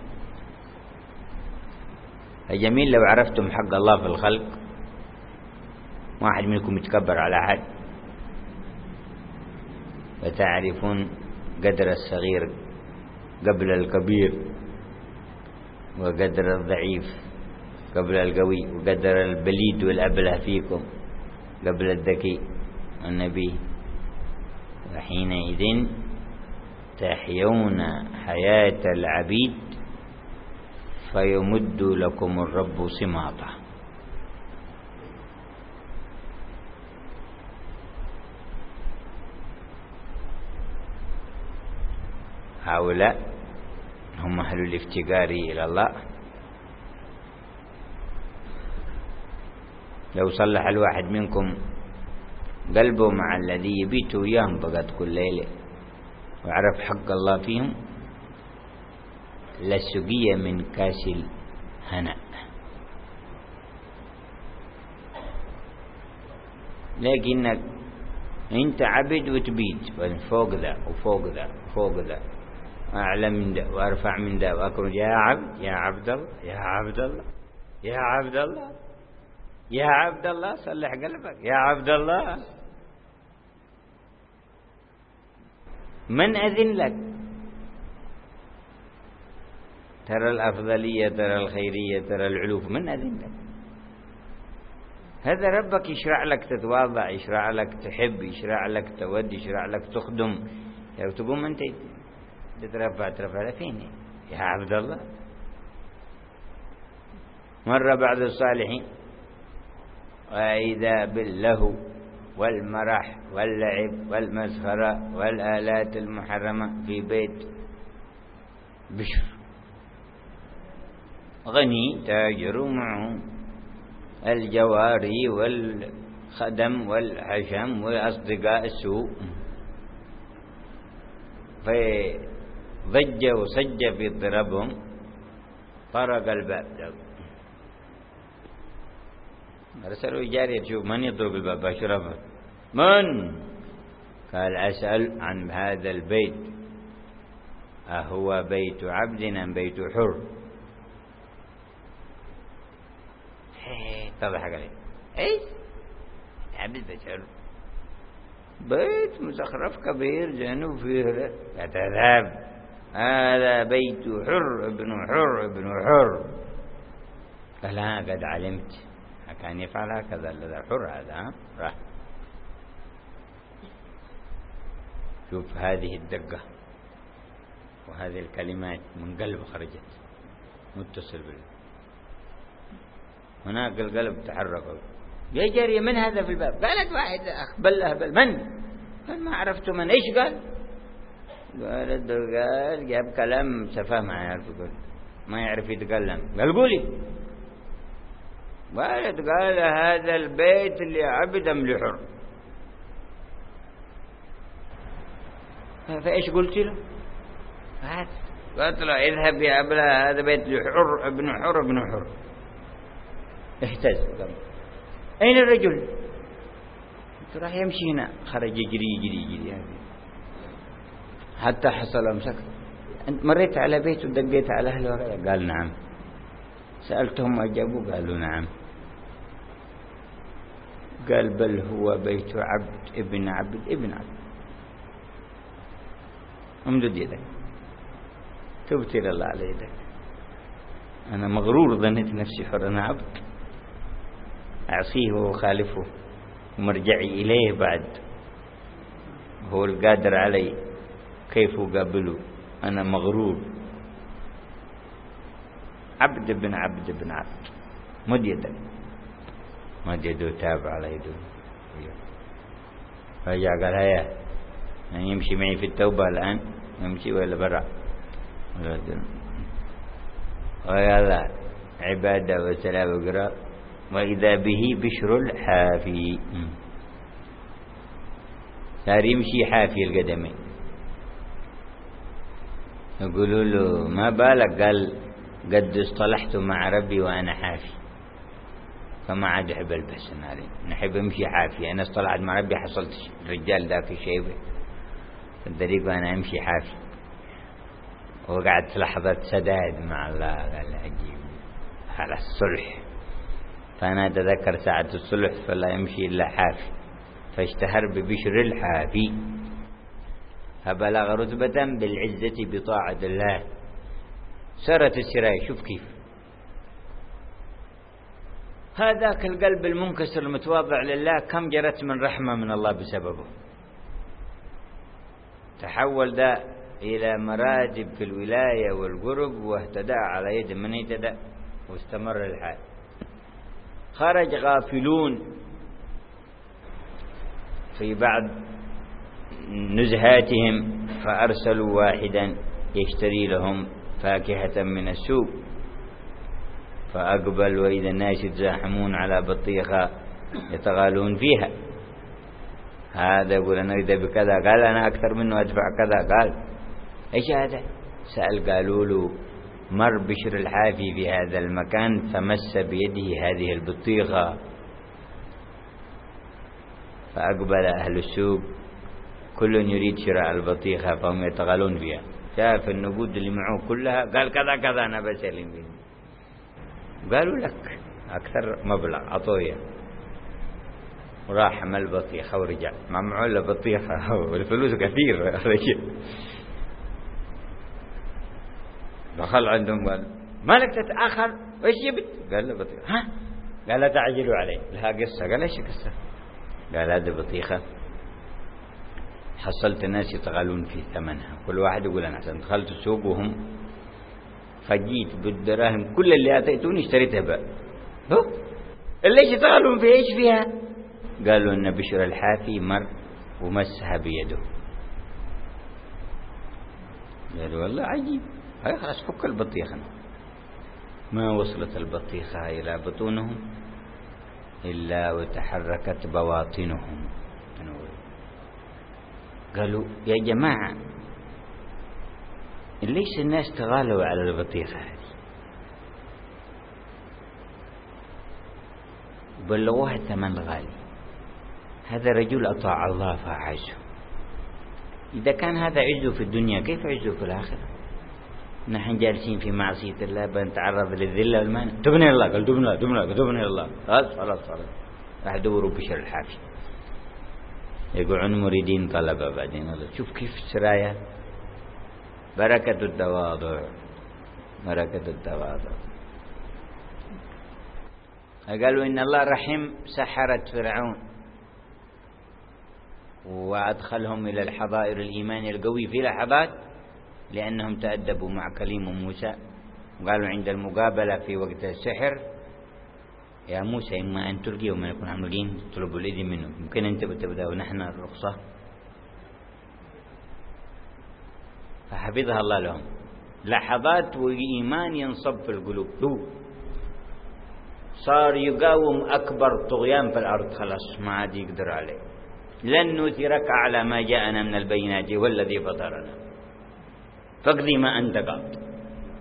جميل لو عرفتم حق الله في الخلق، واحد منكم يتكبر على أحد وتعرفون قدر الصغير قبل الكبير وقدر الضعيف قبل القوي وقدر البليد والأبله فيكم قبل الذكي والنبي. وحينئذ تحيون حياة العبيد فيمد لكم الرب سماطا. هؤلاء هم أهل الافتقار إلى الله. لو صلح الواحد منكم قلبه مع الذي يبيت وياهم فقط كل ليلة وعرف حق الله فيهم لسقية من كاس الهناء. لكنك انت عبد وتبيت فوق ذا وفوق ذا وفوق ذا أعلى من ذا وأرفع من ذا وأكرم يا عبد يا عبد الله يا عبد الله يا عبد الله يا عبد الله صلح قلبك يا عبد الله. من أذن لك؟ ترى الأفضلية ترى الخيرية ترى العلوف، من أذن لك؟ هذا ربك يشرع لك تتواضع، يشرع لك تحب، يشرع لك تود، يشرع لك تخدم. لو تقوم أنت تترفع ترفع فين يا عبد الله؟ مر بعض الصالحين وإذا باللهو والمرح واللعب والمسخرة والآلات المحرمة في بيت بشر غني تاجر معه الجواري والخدم والحشم وأصدقاء السوء، فضج وصج في ضربهم طرق الباب. أرسلوا جارية تشوف من يطرق الباب أشرفه من؟ قال أسأل عن هذا البيت أهو بيت عبد أم بيت حر؟ تضحك عليه ايش عبد بشر بيت مزخرف كبير جنوب فيه تذهب هذا بيت حر ابن حر ابن حر. قال ها قد علمت كان يفعل هكذا الذي حر هذا راح. شوف هذه الدقة وهذه الكلمات من قلب خرجت متصل بالله. هناك القلب تحرك يا جارية من هذا في الباب؟ قالت واحد أخبلها بل من؟ قال ما عرفت من. إيش قال؟ قالت قال جاب كلام سفاه ما يعرف يقول ما يعرف يتكلم. قال قولي. قالت قال هذا البيت اللي عبد أم لحر؟ فإيش قلت له؟ قالت له اذهب يا أبلا هذا بيت لحر ابن حر ابن حر. اهتز قال أين الرجل؟ قلت راح يمشي هنا. خرج يجري يجري يجري حتى حصل مسك. أنت مريت على بيت ودقيت على أهله وراء؟ قال نعم. سألتهم أجابوا قالوا نعم. قال بل هو بيت عبد ابن عبد ابن عبد. امدد يدك تبت إلى الله على يدك. أنا مغرور ظنيت نفسي حر أنا عبد أعصيه وخالفه ومرجعي إليه بعد هو القادر علي كيف أقابله. أنا مغرور عبد بن عبد بن عبد. مد يدك. مد يده تاب على يده رجع قال هيا يعني يمشي معي في التوبة الآن يمشي ولا برا ويلا عبادة وسلام وقراء. وإذا به بشر الحافي صار يمشي حافي القدمين. يقولوا له ما بالك؟ قال قد اصطلحت مع ربي وأنا حافي فما عاد أحب ألبس النارين. نحب أمشي حافي. أنا اصطلحت مع ربي حصلت الرجال ذاك الشيبة في الطريق وأنا أمشي حافي. وقعدت لحظة سداد مع الله. قال عجيب على الصلح. فأنا أتذكر ساعة الصلح فلا يمشي إلا حافي فاشتهر ببشر الحافي فبلغ رتبة بالعزة بطاعة الله. سارت السراية. شوف كيف هذاك القلب المنكسر المتواضع لله كم جرت من رحمة من الله بسببه. تحول ذا إلى مراتب في الولاية والقرب، واهتدى على يد من اهتدى، واستمر الحال. خرج غافلون في بعض نزهاتهم فأرسلوا واحدا يشتري لهم فاكهة من السوق، فأقبل وإذا الناس يتزاحمون على بطيخة يتغالون فيها. هذا يقول أنا أريد بكذا، قال أنا أكثر منه أدفع كذا. قال إيش هذا؟ سأل، قالوا له مر بشر الحافي في هذا المكان فمس بيده هذه البطيخة. فأقبل أهل السوق كل يريد شراء البطيخة فهم يتغالون فيها. شاف النقود اللي معه كلها قال كذا كذا أنا بسلم به. قالوا لك أكثر مبلغ عطوية، وراح عمل بطيخة ورجع ما معه إلا بطيخة والفلوس كثير. دخل عندهم قال ما لك تتأخر وإيش جبت؟ قال له بطيخة. ها؟ قال لا تعجلوا عليه، لها قصة. قال إيش قصة؟ قال هذه بطيخة حصلت الناس يتغالون في ثمنها، كل واحد يقول أنا أحسن. دخلت السوق وهم فجيت بالدراهم كل اللي أتيتوني اشتريتها بقى. اللي يتغالون في إيش فيها؟ قالوا إن بشر الحافي مر ومسها بيده. قالوا والله عجيب، هاي خلاص فك البطيخة. ما وصلت البطيخة إلى بطونهم إلا وتحركت بواطنهم. قالوا يا جماعة ليش الناس تغالوا على البطيخة هذه؟ بلغوها ثمن غالي. هذا رجل أطاع الله فأعزه. إذا كان هذا عزه في الدنيا كيف عزه في الآخرة؟ نحن جالسين في معصية الله بنتعرض للذلة والمانع. تبني الله. قال دبنا دبنا دبنا الله. خلاص خلاص خلاص. راح دوروا بشر الحافي يقعون مريدين طلبة. بعدين الله شوف كيف سرايا بركة التواضع، بركة التواضع. قالوا إن الله رحم سحرة فرعون وأدخلهم إلى الحظائر الإيمان القوي في لحظات لأنهم تأدبوا مع كليم موسى. وقالوا عند المقابلة في وقت السحر يا موسى إما أن تلقي وما نكون عاملين طلبوا الإذن منه، ممكن أنت بتبدأ ونحن الرخصة. فحفظها الله لهم. لحظات وإيمان ينصب في القلوب. صار يقاوم أكبر طغيان في الأرض، خلاص ما عاد يقدر عليه. لن نثرك على ما جاءنا من البينات والذي فطرنا فاقضي ما أنت قاض.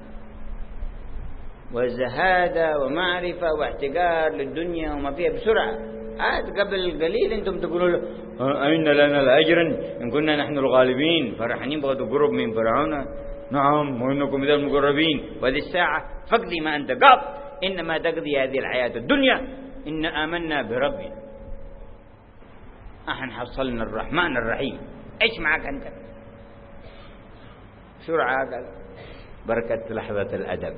وزهادة ومعرفة واحتقار للدنيا وما فيها بسرعة. عاد قبل قليل أنتم تقولوا أين لنا الأجر إن كنا نحن الغالبين، فرحانين بغض قرب من فرعون. نعم وإنكم إذا المقربين. وهذه الساعة فاقضي ما أنت قاض، إنما تقضي هذه الحياة الدنيا، إن آمنا بربنا احنا حصلنا الرحمن الرحيم. ايش معك انت؟ سرعة. قال بركة لحظة الأدب.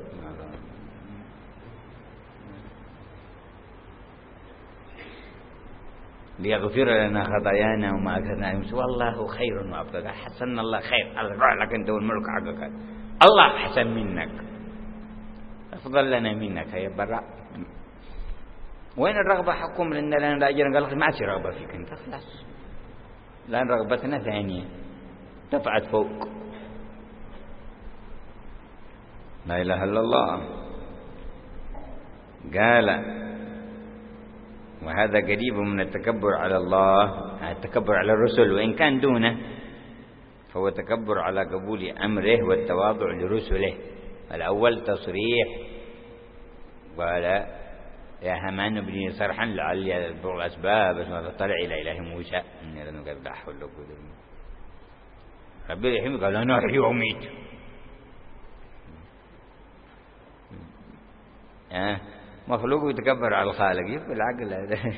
ليغفر لنا خطايانا وما أكثرنا يمس والله خير وأفضل. حسن الله خير. الله روح لك أنت والملك حقك. الله أحسن منك، أفضل لنا منك. هي براء. وين الرغبة حقكم لأن لنا الأجر؟ قال ما عاد رغبة فيك أنت، خلاص لأن رغبتنا ثانية دفعت فوق. لا إله إلا الله. قال وهذا قريب من التكبر على الله، التكبر على الرسل وإن كان دونه، فهو تكبر على قبول أمره والتواضع لرسله. الأول تصريح قال يا هامان ابني صرحا لعلي أبلغ أسباب ثم فطلع إلى إله موسى إني لن أقدر لا حول ولا قوة إلا بالله. ربي يرحمه قال أنا أحيي وأميت. آه مخلوق يتكبر على الخالق يبقى العقل هذا.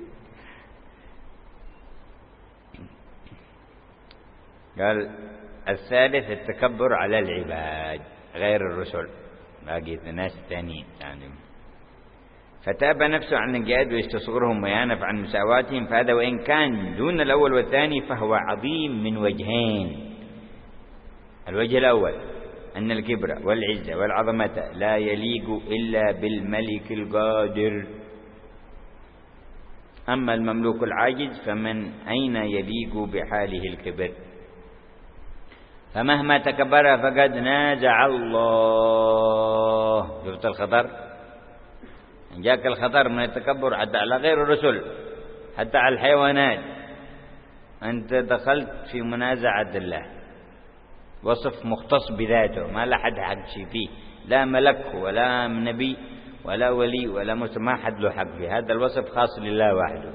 قال الثالث التكبر على العباد غير الرسل، باقي الناس الثانيين يعني. فتاب نفسه عن الجهاد ويستصغرهم ويانف عن مساواتهم، فهذا وإن كان دون الأول والثاني فهو عظيم من وجهين. الوجه الأول أن الكبر والعزة والعظمة لا يليق إلا بالملك القادر، أما المملوك العاجز فمن أين يليق بحاله الكبر؟ فمهما تكبر فقد نازع الله. شفت الخطر؟ جاك الخطر من التكبر حتى على غير الرسل، حتى على الحيوانات. أنت دخلت في منازعة الله، وصف مختص بذاته ما لا حد حق شيء فيه، لا ملك ولا نبي ولا ولي ولا مسلم، ما حد له حق فيه. هذا الوصف خاص لله وحده.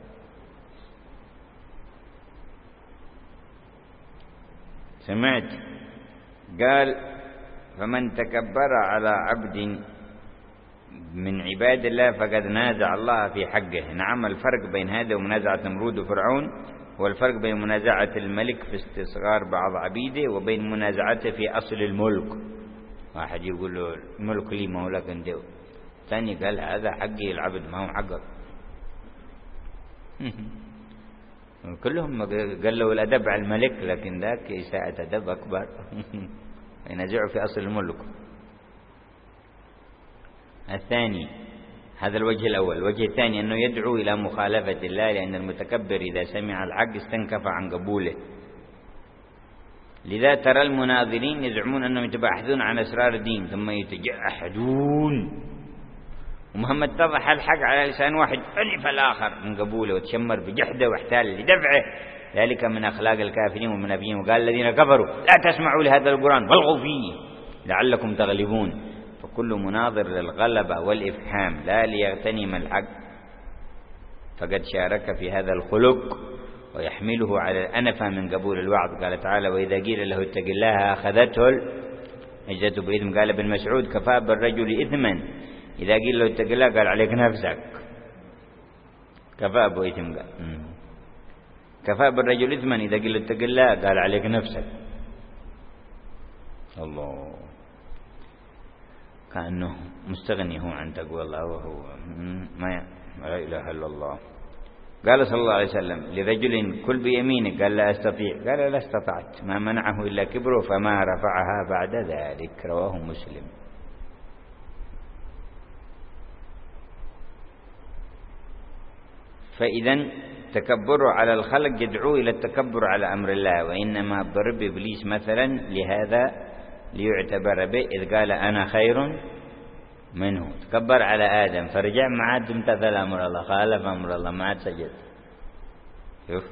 سمعت قال فمن تكبر على عبد من عباد الله فقد نازع الله في حقه. نعم، الفرق بين هذا ومنازعة نمرود وفرعون هو الفرق بين منازعة الملك في استصغار بعض عبيده وبين منازعته في أصل الملك. واحد يقول له الملك لي ما هو لك انت، ثاني قال هذا حقي العبد ما هو حقك. كلهم قال له الأدب على الملك، لكن ذاك إساءة أدب أكبر. ينازعوا في أصل الملك. الثاني هذا الوجه الأول. الوجه الثاني أنه يدعو إلى مخالفة الله، لأن المتكبر إذا سمع الحق استنكف عن قبوله. لذا ترى المناظرين يزعمون أنهم يتباحثون عن أسرار الدين ثم يتجحدون، ومهما اتضح الحق على لسان واحد عنف الآخر من قبوله وتشمر بجحده واحتال لدفعه. ذلك من أخلاق الكافرين والمنافقين. وقال الذين كفروا لا تسمعوا لهذا القرآن والغوا فيه لعلكم تغلبون. فكل مناظر للغلبة والإفهام لا ليغتنم الحق فقد شارك في هذا الخلق ويحمله على الأنفة من قبول الوعظ. قال تعالى وإذا قيل له اتق الله أخذته العزة بالإثم. قال ابن مسعود كفى بالرجل إثما إذا قيل له اتق الله قال عليك نفسك. كفى بإثم قال كفى بالرجل إثما إذا قيل له اتق الله قال عليك نفسك. الله، كأنه مستغني هو عن تقوى الله وهو ما لا إله إلا الله. قال صلى الله عليه وسلم لرجل كل بيمينك قال لا أستطيع، قال لا استطعت، ما منعه إلا كبره فما رفعها بعد ذلك. رواه مسلم. فإذا التكبر على الخلق يدعو إلى التكبر على أمر الله، وإنما ضرب إبليس مثلا لهذا ليعتبر به، إذ قال أنا خير منه. تكبر على آدم فرجع ما عاد امتثل أمر الله، خالف أمر الله ما عاد سجد. شوف،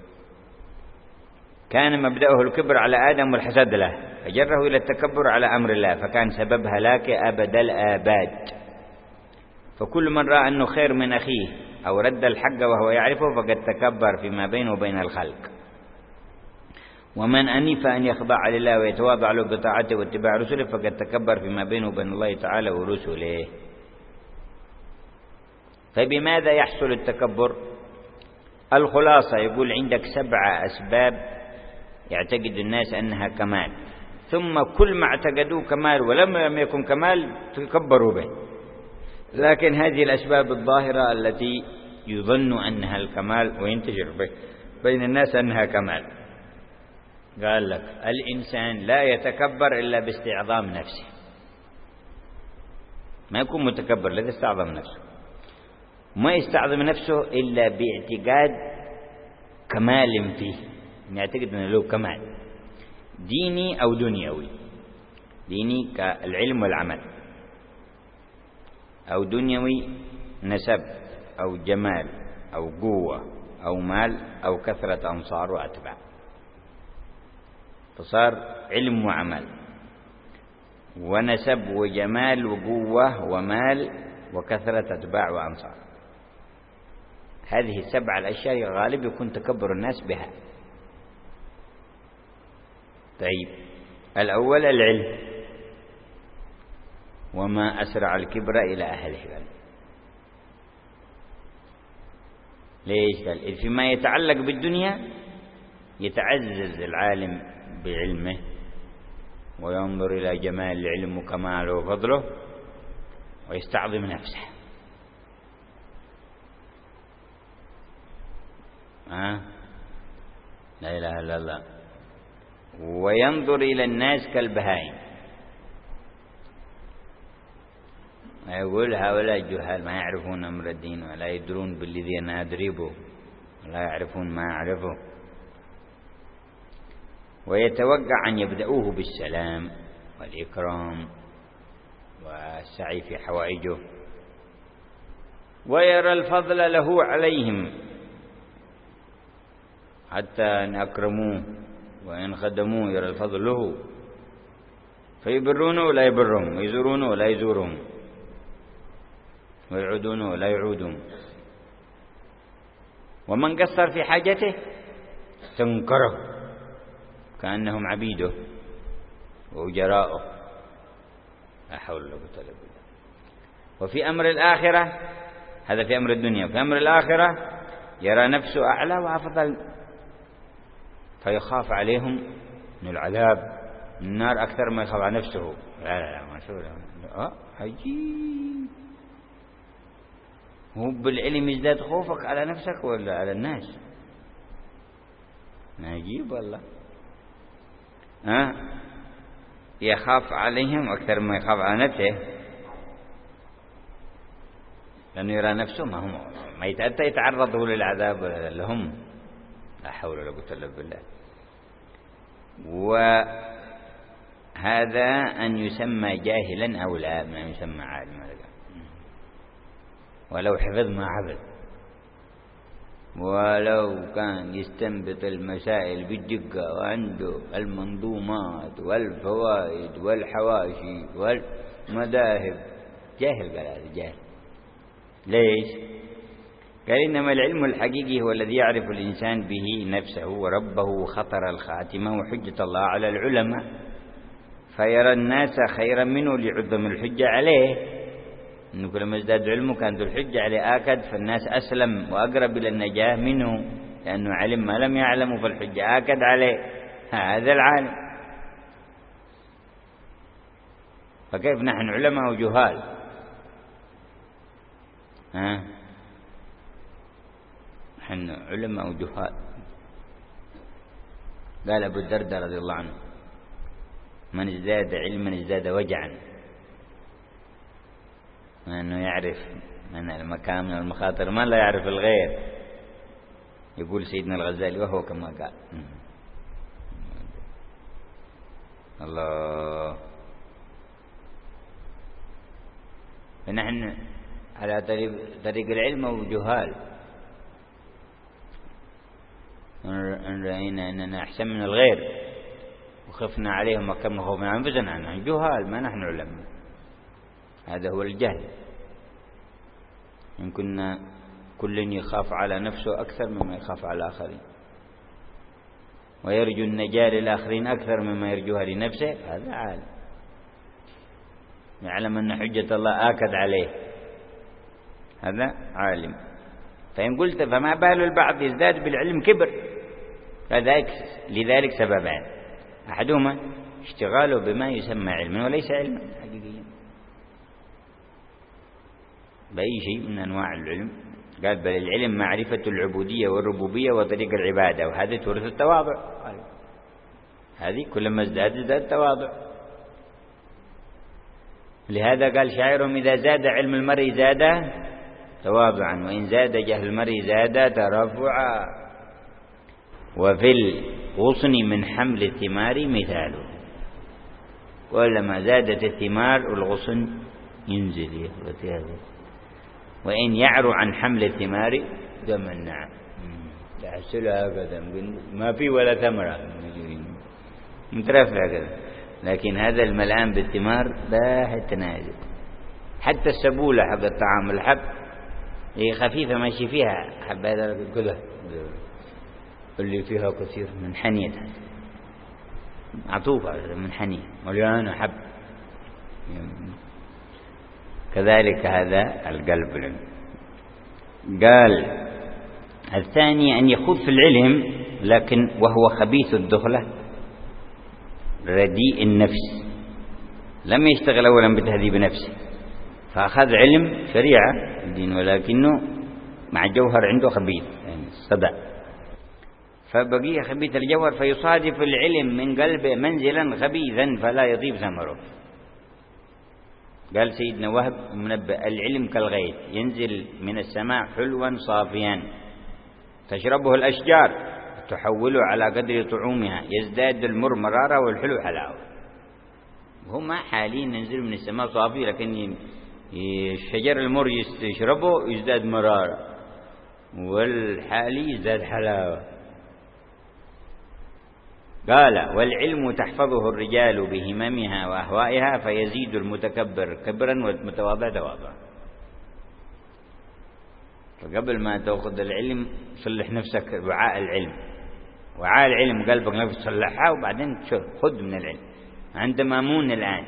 كان مبدأه الكبر على آدم والحسد له فجره إلى التكبر على أمر الله، فكان سبب هلاك أبد الآباد. فكل من رأى أنه خير من أخيه أو رد الحق وهو يعرفه فقد تكبر فيما بينه وبين الخلق. ومن أنف أن يخضع لله ويتواضع له بطاعته واتباع رسله فقد تكبر فيما بينه وبين الله تعالى ورسله. فبماذا يحصل التكبر؟ الخلاصة يقول عندك سبع أسباب يعتقد الناس أنها كمال، ثم كل ما اعتقدوه كمال ولم يكن كمال تكبروا به. لكن هذه الأسباب الظاهرة التي يظن أنها الكمال وينتشر به بين الناس أنها كمال. قال لك الإنسان لا يتكبر إلا باستعظام نفسه، ما يكون متكبر لذا استعظم نفسه، ما يستعظم نفسه إلا باعتقاد كمال فيه، يعتقد أنه له كمال ديني أو دنيوي. ديني كالعلم والعمل، أو دنيوي نسب أو جمال أو قوة أو مال أو كثرة أنصار وأتباع. فصار علم وعمل ونسب وجمال وقوة ومال وكثرة أتباع وأنصار. هذه السبع الأشياء غالب يكون تكبر الناس بها. طيب، الأول العلم، وما أسرع الكبر إلى أهله. قال ليش؟ قال إذ فيما يتعلق بالدنيا يتعزز العالم بعلمه وينظر إلى جمال العلم وكماله وفضله ويستعظم نفسه. آه؟ لا إله إلا الله. وينظر إلى الناس كالبهائم. يقول هؤلاء الجهال ما يعرفون أمر الدين ولا يدرون بالذي أنا أدربه ولا يعرفون ما أعرفه. ويتوقع أن يبدأوه بالسلام والإكرام والسعي في حوائجه، ويرى الفضل له عليهم حتى أن أكرموه وإن خدموه يرى الفضل له، فيبرونه ولا يبرهم، ويزورونه ولا يزورهم، ويعودونه ولا يعودهم. ومن قصر في حاجته تنكره كأنهم عبيده وأجراؤه. لا حول ولا قوة إلا بالله. وفي أمر الآخرة، هذا في أمر الدنيا، في أمر الآخرة يرى نفسه أعلى وأفضل، فيخاف عليهم من العذاب من النار أكثر ما يخاف على نفسه. لا لا لا ما شو لا عجيب. هو بالعلم يزداد خوفك على نفسك ولا على الناس؟ عجيب والله. ها يخاف عليهم أكثر ما يخاف على نفسه، لأنه يرى نفسه ما هم ما يتأتى يتعرضوا للعذاب لهم. لا حول ولا قوة إلا بالله. وهذا أن يسمى جاهلا أو لا ما يسمى عالما، ولو حفظ ما حفظ، ولو كان يستنبط المسائل بالدقة وعنده المنظومات والفوائد والحواشي والمذاهب، جاهل. قال هذا جاهل. ليش؟ قال إنما العلم الحقيقي هو الذي يعرف الإنسان به نفسه وربه وخطر الخاتمة وحجة الله على العلماء، فيرى الناس خيرا منه لعظم الحجة عليه، إنه كلما ازداد علمه كانت الحجة عليه آكد، فالناس أسلم وأقرب إلى النجاة منه، لأنه علم ما لم يعلمه فالحجة آكد عليه. هذا العالم. فكيف نحن علماء وجهال؟ ها نحن علماء وجهال. قال أبو الدرداء رضي الله عنه: من ازداد علما ازداد وجعا، أنه يعرف من المكان من المخاطر ما لا يعرف الغير. يقول سيدنا الغزالي وهو كما قال. الله. فنحن على طريق العلم وجهال، إن رأينا أننا أحسن من الغير وخفنا عليهم وكم خوفنا عن أنفسنا، نحن جهال ما نحن علماء. هذا هو الجهل. إن كنا كل يخاف على نفسه أكثر مما يخاف على الآخرين، ويرجو النجاة للآخرين أكثر مما يرجوها لنفسه، هذا عالم يعلم أن حجة الله آكد عليه، هذا عالم. فإن قلت فما بال البعض يزداد بالعلم كبر، فذلك لذلك سببان: أحدهما اشتغاله بما يسمى علما وليس علما حقيقيا بأي شيء من أنواع العلم. قال: بل العلم معرفة العبودية والربوبية وطريق العبادة، وهذه تورث التواضع. هذه كلما ازداد ازداد التواضع. لهذا قال شاعرهم: إذا زاد علم المرء زاد تواضعا، وإن زاد جهل المرء زاد ترفعا، وفي الغصن من حمل الثمار مثاله. ولما زادت الثمار والغصن ينزل يهبط، وإن يعروا عن حمل الثمار دم النعم. تحصلها هكذا ما في ولا ثمرة مترفع كذا، لكن هذا الملآن بالثمار باه التنازل. حتى السبولة حب الطعام الحب هي خفيفة ماشي فيها حب هذا كذا اللي فيها كثير من حنية عطوفة من حنية مليانة حب. كذلك هذا القلب. قال الثاني أن يخوض في العلم لكن وهو خبيث الدخلة رديء النفس، لم يشتغل أولا بتهذيب نفسه، فأخذ علم شريعة الدين ولكنه مع الجوهر عنده خبيث يعني صدى. فبقي خبيث الجوهر فيصادف العلم من قلبه منزلا خبيثا فلا يطيب ثمره. قال سيدنا وهب منبه: العلم كالغيث ينزل من السماء حلوا صافيا تشربه الأشجار تحوله على قدر طعومها، يزداد المر مرارة والحلو حلاوة. هما حاليا ينزل من السماء صافي، لكن الشجر المر يشربه يزداد مرارة، والحالي يزداد حلاوة. قال: والعلم تحفظه الرجال بهممها وأهوائها فيزيد المتكبر كبرا والمتواضع تواضعا. فقبل ما تأخذ العلم صلح نفسك وعاء العلم، وعاء العلم قلبك نفسك صلحها، وبعدين خذ من العلم. عند مامون الآن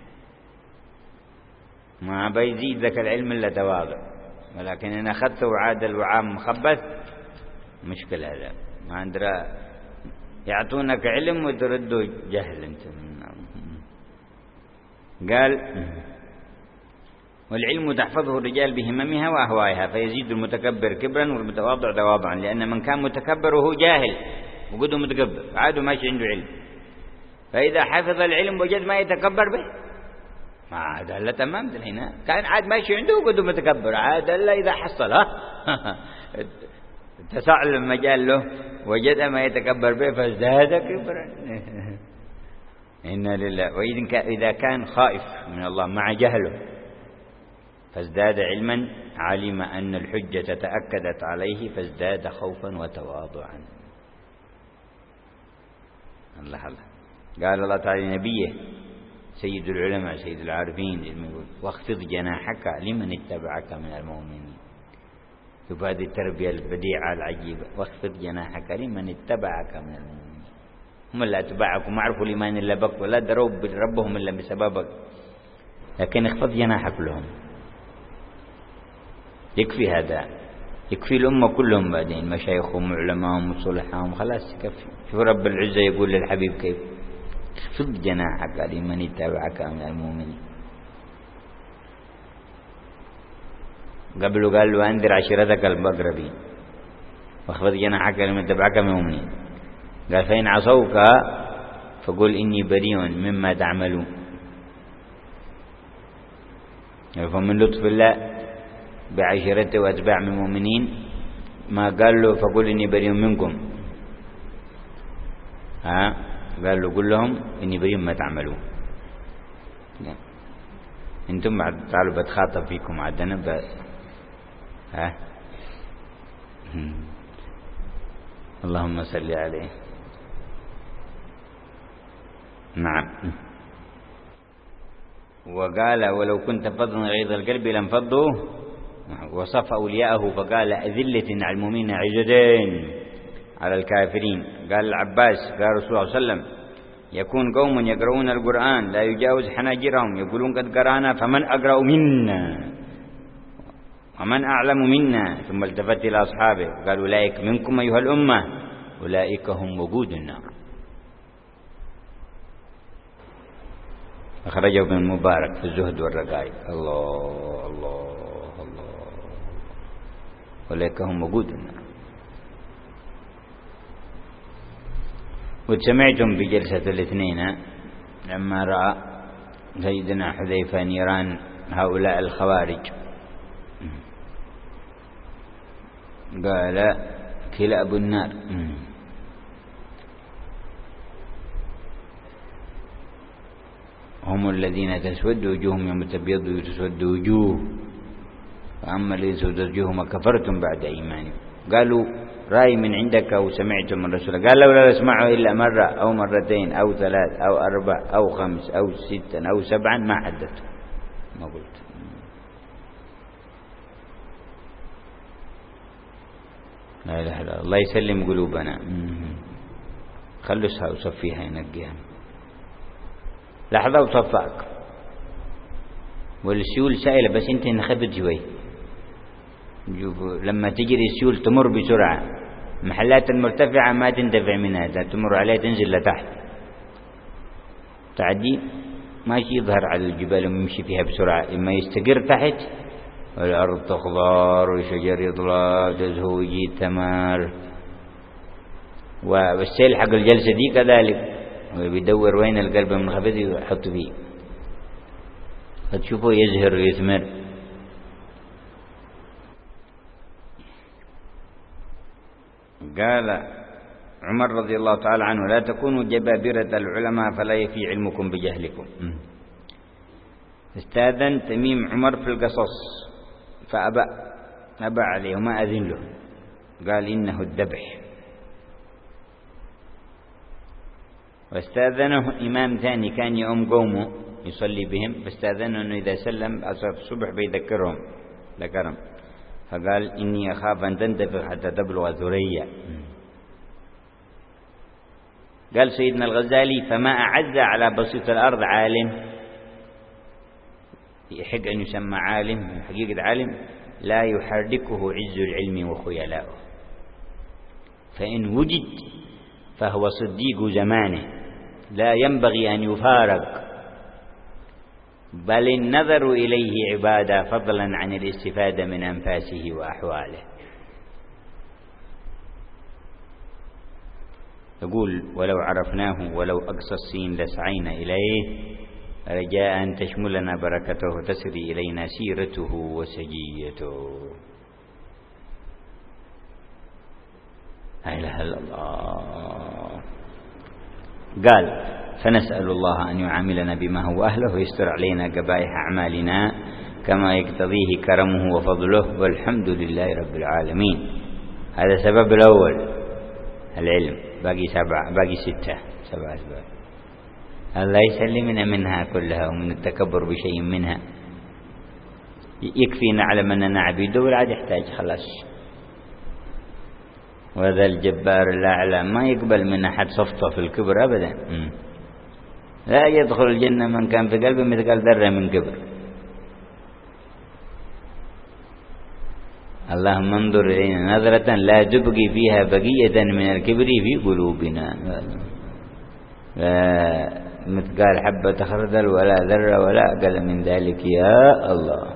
ما بيزيد ذاك العلم إلا تواضع، ولكن إن أخذته وعاد الوعاء مخبث مشكلة. هذا ما عندنا يعطونك علم وتردوا جهل. انت قال: والعلم تحفظه الرجال بهممها وأهوائها فيزيد المتكبر كبرا والمتواضع تواضعا، لأن من كان متكبر وهو جاهل وقده متكبر عاده ماشي عنده علم، فإذا حفظ العلم وجد ما يتكبر به ما عاد إلا تمام. هنا كان عاد ماشي عنده وقده متكبر، عاد إلا إذا حصل ها اتسع المجال له وجد ما يتكبر به فازداد كبرا. إنا لله. وإذا كان خائف من الله مع جهله فازداد علما علم أن الحجة تأكدت عليه فازداد خوفا وتواضعا. الله الله. قال الله تعالى لنبيه سيد العلماء سيد العارفين: واخفض جناحك لمن اتبعك من المؤمنين. شوف هذه التربية البديعة العجيبة: واخفض جناحك لمن اتبعك من المؤمنين. هم اللي اتبعك وما عرفوا الإيمان إلا بك ولا دروا بربهم إلا بسببك، لكن اخفض جناحك لهم. يكفي هذا، يكفي الأمة كلهم بعدين مشايخهم وعلمائهم وصلحائهم، خلاص يكفي. شوف رب العزة يقول للحبيب كيف: اخفض جناحك لمن اتبعك من المؤمنين. قبله قال له: أنذر عشيرتك الأقربين، واخفض جناحك لمن اتبعك من المؤمنين. قال: فإن عصوك فقل إني بريء مما تعملون. فمن لطف الله بعشيرته وأتباع من المؤمنين ما قال له فقل إني بريء منكم، ها قال له قل لهم إني بريء مما تعملون. انتم بعد تعالوا بتخاطب فيكم عدنا ب... ها اللهم صل عليه. نعم. وقال: ولو كنت فظا غليظ القلب لانفضوا. وصف أولياءه فقال: أذلة على المؤمنين عزتين على الكافرين. قال العباس قال رسول الله صلى الله عليه وسلم: يكون قوم يقرؤون القرآن لا يجاوز حناجرهم يقولون قد قرأنا فمن أقرأ منا ومن أعلم منا. ثم التفت إلى أصحابه قال: أولئك منكم أيها الأمة أولئك هم وقود النار. أخرجه ابن المبارك في الزهد والرقائق. الله الله الله. أولئك هم وقود النار. وسمعتم بجلسة الاثنين لما رأى سيدنا حذيفة نيران هؤلاء الخوارج قال: كلاب النار. هم الذين تسود وجوههم يوم تبيض وتسود وجوه، فأما الذين تسود وجوههم كفرتم بعد إيمانكم. قالوا: رأي من عندك أو سمعتم من رسول. قال: لو لا اسمعه إلا مرة أو مرتين أو ثلاث أو أربع أو خمس أو ست أو سبعا ما حدثت ما قلت. لا إله إلا الله يسلم قلوبنا. خلصها وصفيها ينقيها لحظة وصفاك. والسيول سائلة بس انت انخفض شوي. لما تجري السيول تمر بسرعة، محلات المرتفعة ما تندفع منها، تمر عليها تنزل لتحت، تعدي ماشي يظهر على الجبال ويمشي فيها بسرعة، إما يستقر تحت والأرض تخضر وشجر يطلع تزهو ويجي الثمار. والسيل حق الجلسة دي كذلك، وبيدور وين القلب المنخفض يحط فيه، فتشوفه يزهر ويثمر. قال عمر رضي الله تعالى عنه: لا تكونوا جبابرة العلماء فلا يفي علمكم بجهلكم. استاذن تميم عمر في القصص فأبى أبى عليه وما أذن له، قال إنه الذبح. واستاذنه إمام ثاني كان يؤم قومه يصلي بهم، فاستاذنه أنه إذا سلم عصر الصبح بيذكرهم ذكرهم، فقال إني أخاف أن تنتفخ حتى تبلغ ثريا. قال سيدنا الغزالي: فما أعز على بسيط الأرض عالم، يحق أن يسمى عالم من حقيقة عالم، لا يحركه عز العلم وخيلاؤه، فإن وجد فهو صديق زمانه لا ينبغي أن يفارق، بل النظر إليه عبادة فضلا عن الاستفادة من أنفاسه وأحواله. يقول: ولو عرفناه ولو أقصى السين لسعينا إليه، رجاء أن تشملنا بركته وتسري إلينا سيرته وسجيته. لا إله إلا الله. قال: فنسأل الله أن يعاملنا بما هو أهله ويستر علينا قبائح أعمالنا كما يقتضيه كرمه وفضله، والحمد لله رب العالمين. هذا سبب الأول العلم، باقي سبعة باقي ستة سبعة أسباب. الله يسلمنا منها كلها ومن التكبر بشيء منها. يكفي نعلم أننا عبيده ولا عاد يحتاج خلاص. وهذا الجبار الأعلى ما يقبل من أحد صفطة في الكبر أبدا. لا يدخل الجنة من كان في قلبه مثقال ذرة من كبر. اللهم انظر إلينا نظرة لا تبقي فيها بقية من الكبر في قلوبنا، لا مثقال حبة خردل ولا ذرة ولا أقل من ذلك. يا الله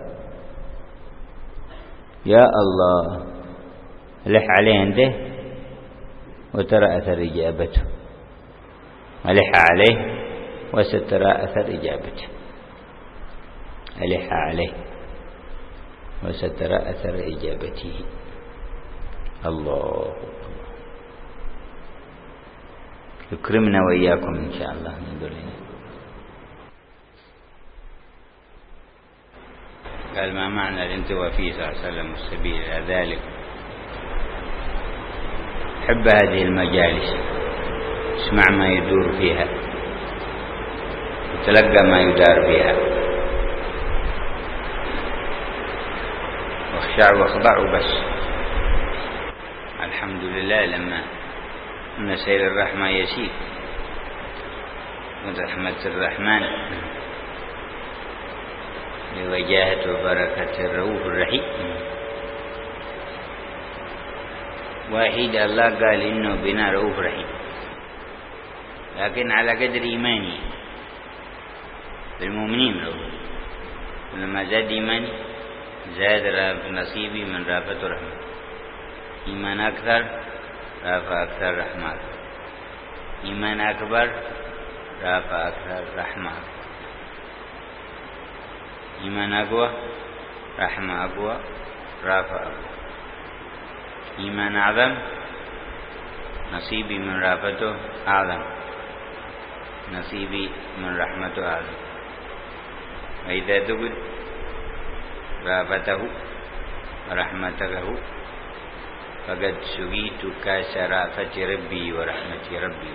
يا الله، لح عليه أنت وترى أثر إجابته، ألح عليه وسترى أثر إجابته، ألح عليه وسترى أثر إجابته. الله يكرمنا وإياكم إن شاء الله من ذلك. قال: ما معنى الانتواء فيه صلى الله عليه وسلم السبيل إلى ذلك؟ حب هذه المجالس، اسمع ما يدور فيها، وتلقى ما يدار فيها، واخشع واخضعوا بس. الحمد لله لما أن سير الرحمة يسير، ورحمة الرحمن بوجاهة وبركة الرؤوف الرحيم. واحد الله قال إنه بنا رؤوف رحيم، لكن على قدر إيماني بالمؤمنين رؤوف. لما زاد إيماني زاد نصيبي من رافة رحمة. إيمان أكثر رافة أكثر رحمة، إيمان أكبر رافة أكثر رحمة، إيمان أقوى رحمة أقوى رافة أقوى، إيمان أعظم نصيبي من رافته أعظم، نصيبي من رحمته أعظم. وإذا تقول رافته ورحمته فقد سقيت كاس رافة ربي ورحمة ربي.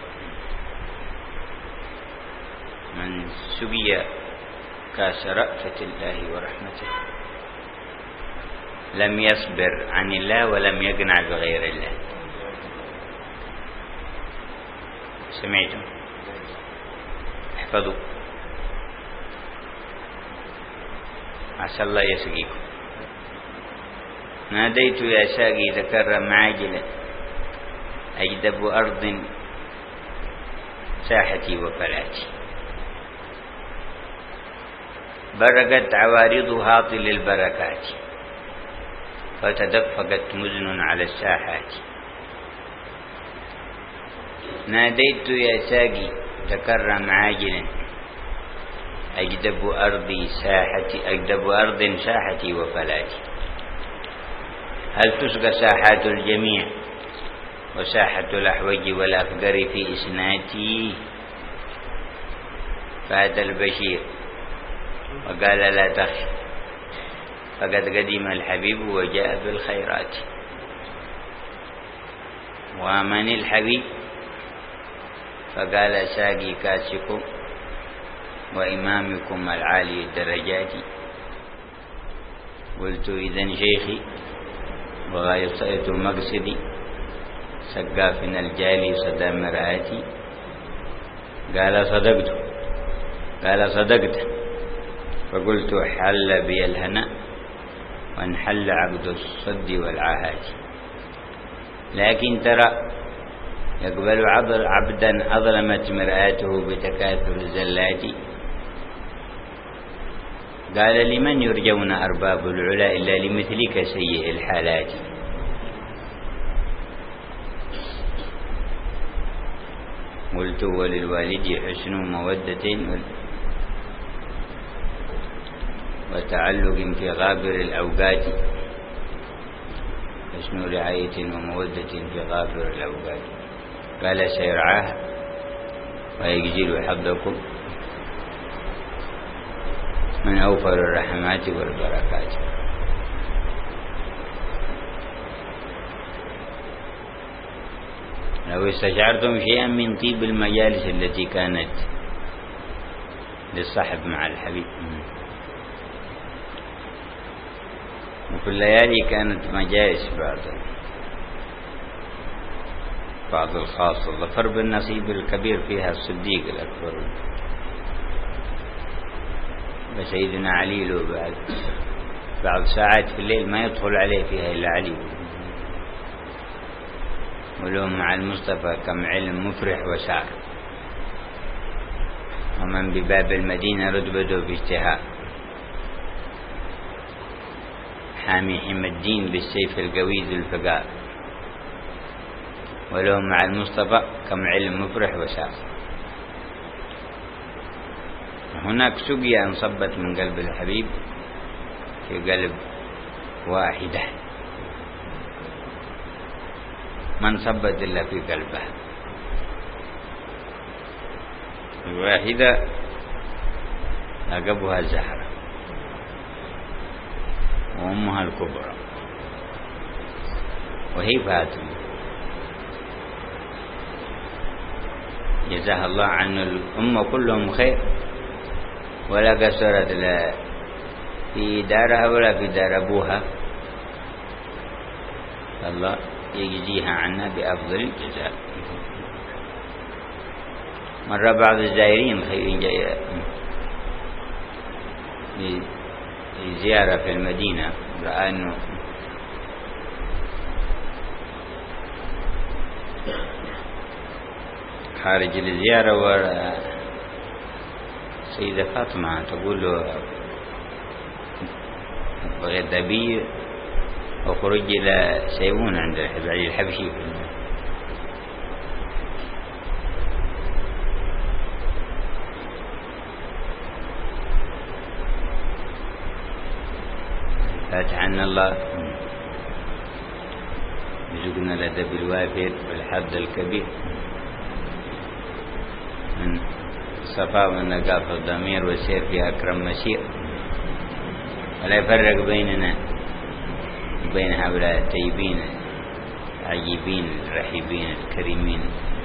من سقي كاس رأفة الله ورحمته لم يصبر عن الله ولم يقنع بغير الله. سمعتم؟ احفظوا، عسى الله يسقيكم. ناديت يا ساقي تكرم عاجلا، أجدب أرض ساحتي وفلاتي، برقت عوارضها طل البركات، فتدفقت مزن على الساحات. ناديت يا ساقي تكرم عاجلا أجدب أرضي ساحتي أجدب أرض ساحتي وفلاتي. هل تسقى ساحات الجميع وساحة الأحوج والأفقر في إسناتي؟ فأتى البشير وقال لا تخف فقد قدم الحبيب وجاء بالخيرات. ومن الحبيب؟ فقال ساقي كاسكم وإمامكم العالي الدرجات. قلت إذن شيخي وغاية مقصدي سقافنا الجالي صدى مرآتي. قال صدقت قال صدقت فقلت حل بي الهنا وانحل عبد الصد والعاهات. لكن ترى يقبل عبدا أظلمت مرآته بتكاثر الزلات. قال لمن يرجون أرباب العلا إلا لمثلك سيء الحالات. قلت وللوالد حسن مودة وتعلق في غابر الأوقات. حسن رعاية ومودة في غابر الأوقات. قال سيرعاه ويجزل حظكم من أوفر الرحمات والبركات. لو استشعرتم شيئا من طيب المجالس التي كانت للصحب مع الحبيب، وفي الليالي كانت مجالس بعض بعض الخاصة ظفر بالنصيب الكبير فيها الصديق الأكبر وسيدنا علي له بعد بعض ساعات في الليل ما يدخل عليه فيها إلا علي. ولهم مع المصطفى كم علم مفرح وسار. ومن بباب المدينة رتبته باجتهاء حامي حمى الدين بالسيف القوي ذو الفقار. ولهم مع المصطفى كم علم مفرح وسار. هناك سقيا انصبت من قلب الحبيب في قلب واحدة ما انصبت إلا في قلبها الواحدة لقبها الزهرة وأمها الكبرى وهي فاطمة جزاها الله عن الأمة كلهم خير ولا قصرت لا في دارها ولا في دار أبوها. الله يجزيها عنا بأفضل الجزاء. مر بعض الزائرين خير جاء لزيارة في المدينة رأى أنه خارج للزيارة ورأى سيدة فاطمة تقول له بغيت أبي أخرج إلى سيمون عند علي الحبشي. فاتح عنا الله يرزقنا الأدب الوافر والحظ الكبير من صفاء ونقاء الضمير والسير في أكرم مسير ولا يفرق بيننا وبين هؤلاء الطيبين العجيبين الرحيبين الكريمين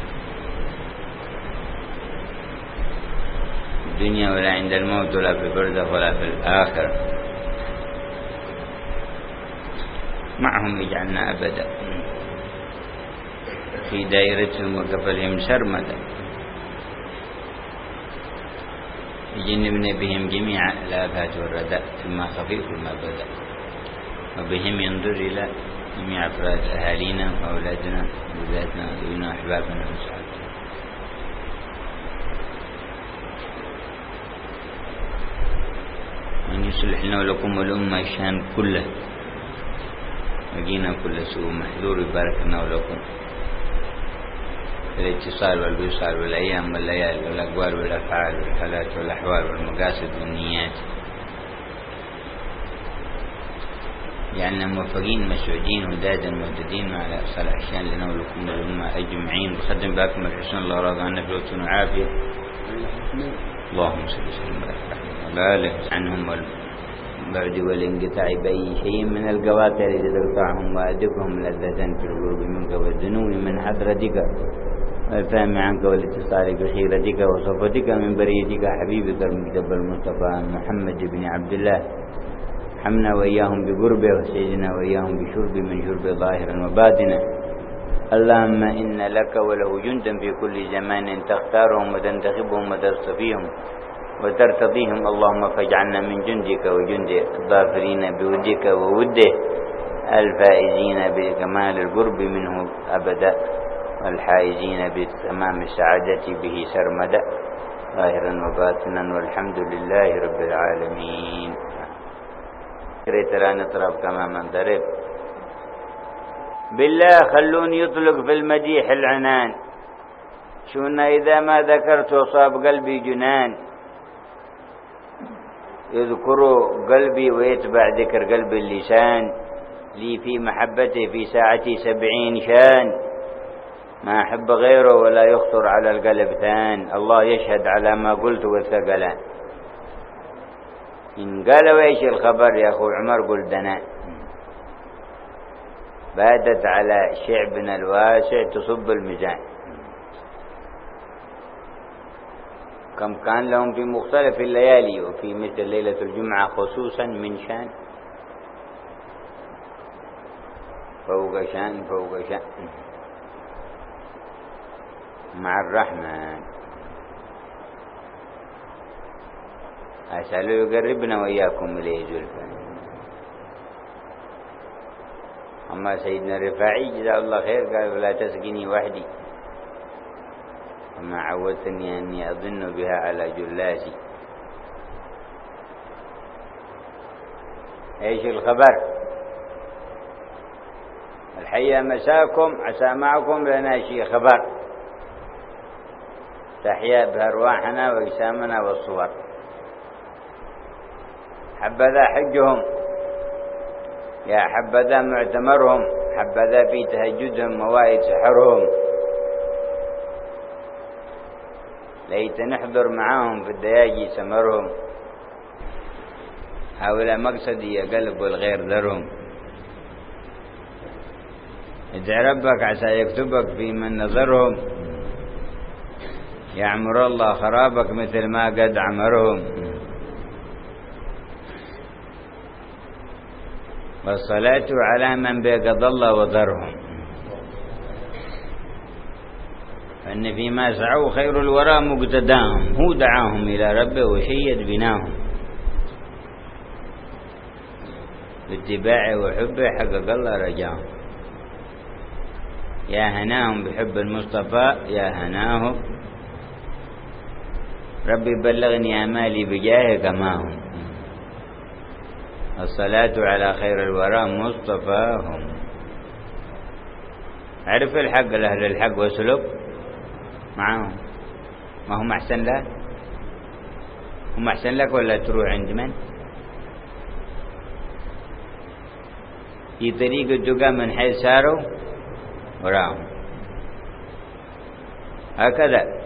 الدنيا ولا عند الموت ولا في البرزخ ولا في الآخرة. معهم يجعلنا أبدا في دائرتهم وكفلهم سرمدا يجنبنا بهم جميع الآفات والرداء ثم خفيف ما بدأ. وبهم ينظر إلى جميع أفراد أهالينا وأولادنا وذاتنا وذوينا وأحبابنا وصحابنا. وأن يصلح لنا ولكم والأمة الشان كله وجينا كل سوء محذور بارك لنا ولكم في الاتصال والوصال والأيام والليالي والأقوال والأفعال والحالات والأحوال والمقاصد والنيات، يعني موفقين مسعودين ودادا مهتدين مع صالح الشان لنا ولكم الأمة أجمعين. بخدم باكم الحسن الله راضي عنا بلوتنا وعافية. اللهم صل وسلم على آله عنهم والبعد والانقطاع بأي شيء من القواطع التي تقطعهم وأدفهم لذة في القرب منك والذنوب من حضرتك والفهم عنك والاتصال بخيرتك وصفتك من بريتك حبيبك المجتبى المصطفى محمد بن عبد الله. حمنا وإياهم بقربه وسيدنا وإياهم بشرب من شرب ظاهرا وباطنا. اللهم إن لك وله جندا في كل زمان تختارهم وتنتخبهم وتصطفيهم وترتضيهم. اللهم فاجعلنا من جندك وجند الظافرين بودك ووده الفائزين بكمال القرب منه أبدا والحائزين بتمام السعادة به سرمدا ظاهرا وباطنا والحمد لله رب العالمين. ترى نطرب كما من ضرب. بالله خلوني يطلق في المديح العنان، شونا إذا ما ذكرت صاب قلبي جنان، يذكر قلبي ويتبع ذكر قلب اللسان، لي في محبته في ساعتي سبعين شان، ما أحب غيره ولا يخطر على القلب ثان. الله يشهد على ما قلت والثقلان. إن قال ويش الخبر يا أخو عمر قل دنا، بادت على شعبنا الواسع تصب الميزان. كم كان لهم في مختلف الليالي وفي مثل ليلة الجمعة خصوصا من شان، فوق شان فوق شان مع الرحمن. أسأل يقربنا وإياكم إليه زلفا. أما سيدنا الرفاعي جزاه الله خير قال ولا تسقني وحدي وما عودتني أني أظن بها على جلاسي. إيش الخبر؟ الحقيقة مساكم عسى معكم لنا شيء خبر، تحيا بأرواحنا وإجسامنا والصور. حبذا حجهم يا حبذا معتمرهم، حبذا في تهجدهم موائد سحرهم. ليت نحضر معاهم في الدياجي سمرهم، هؤلاء مقصدي يا قلب والغير ذرهم. ادع ربك عسى يكتبك في من نظرهم، يعمر الله خرابك مثل ما قد عمرهم. والصلاة على من بقضى الله وضرهم، فإن فيما سعوا خير الورى مقتداهم. هو دعاهم إلى ربه وشيد بناهم، باتباعه وحبه حقق الله رجاهم. يا هناهم بحب المصطفى يا هناهم، ربي بلغني أمالي بجاه كماهم. الصلاة على خير الورى مصطفاهم. عرف الحق لأهل الحق وسلوك معهم، ما هم أحسن لك؟ هم أحسن لك ولا تروح عند من؟ في طريق الدقاء من حيث ساروا وراهم هكذا.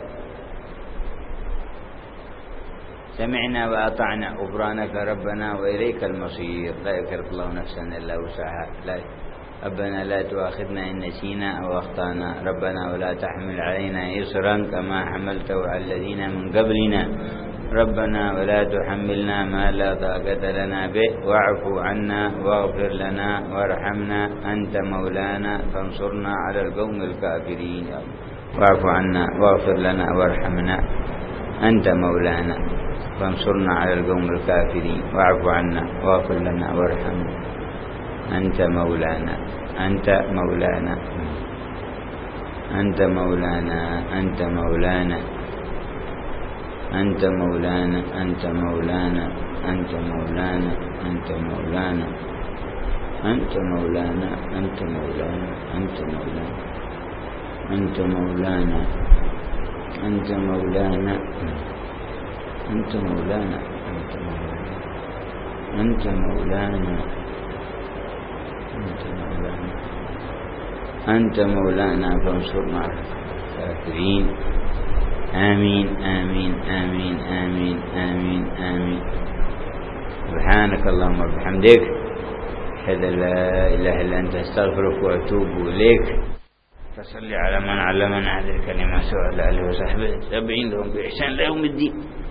سمعنا وأطعنا غفرانك ربنا وإليك المصير. لا يكلف الله نفسا إلا وسعها. لا ربنا لا تؤاخذنا إن نسينا أو أخطأنا، ربنا ولا تحمل علينا إصرا كما حملته على الذين من قبلنا، ربنا ولا تحملنا ما لا طاقة لنا به، واعف عنا واغفر لنا وارحمنا أنت مولانا فانصرنا على القوم الكافرين. واعف عنا واغفر لنا وارحمنا أنت مولانا فانصرنا على القوم الكافرين. واعف عنا واغفر لنا وارحمنا أنت مولانا أنت مولانا أنت مولانا أنت مولانا أنت مولانا أنت مولانا أنت مولانا أنت مولانا أنت مولانا أنت مولانا أنت مولانا أنت مولانا أنت مولانا أنت مولانا أنت مولانا أنت مولانا أنت مولانا أنت مولانا فانصرنا على الكافرين. آمين آمين آمين آمين آمين آمين. سبحانك اللهم وبحمدك، أشهد أن لا إله إلا أنت، أستغفرك وأتوب إليك. فصل على من علمنا هذه الكلمة وعلى آله وصحبه التابعين لهم بإحسان إلى يوم الدين.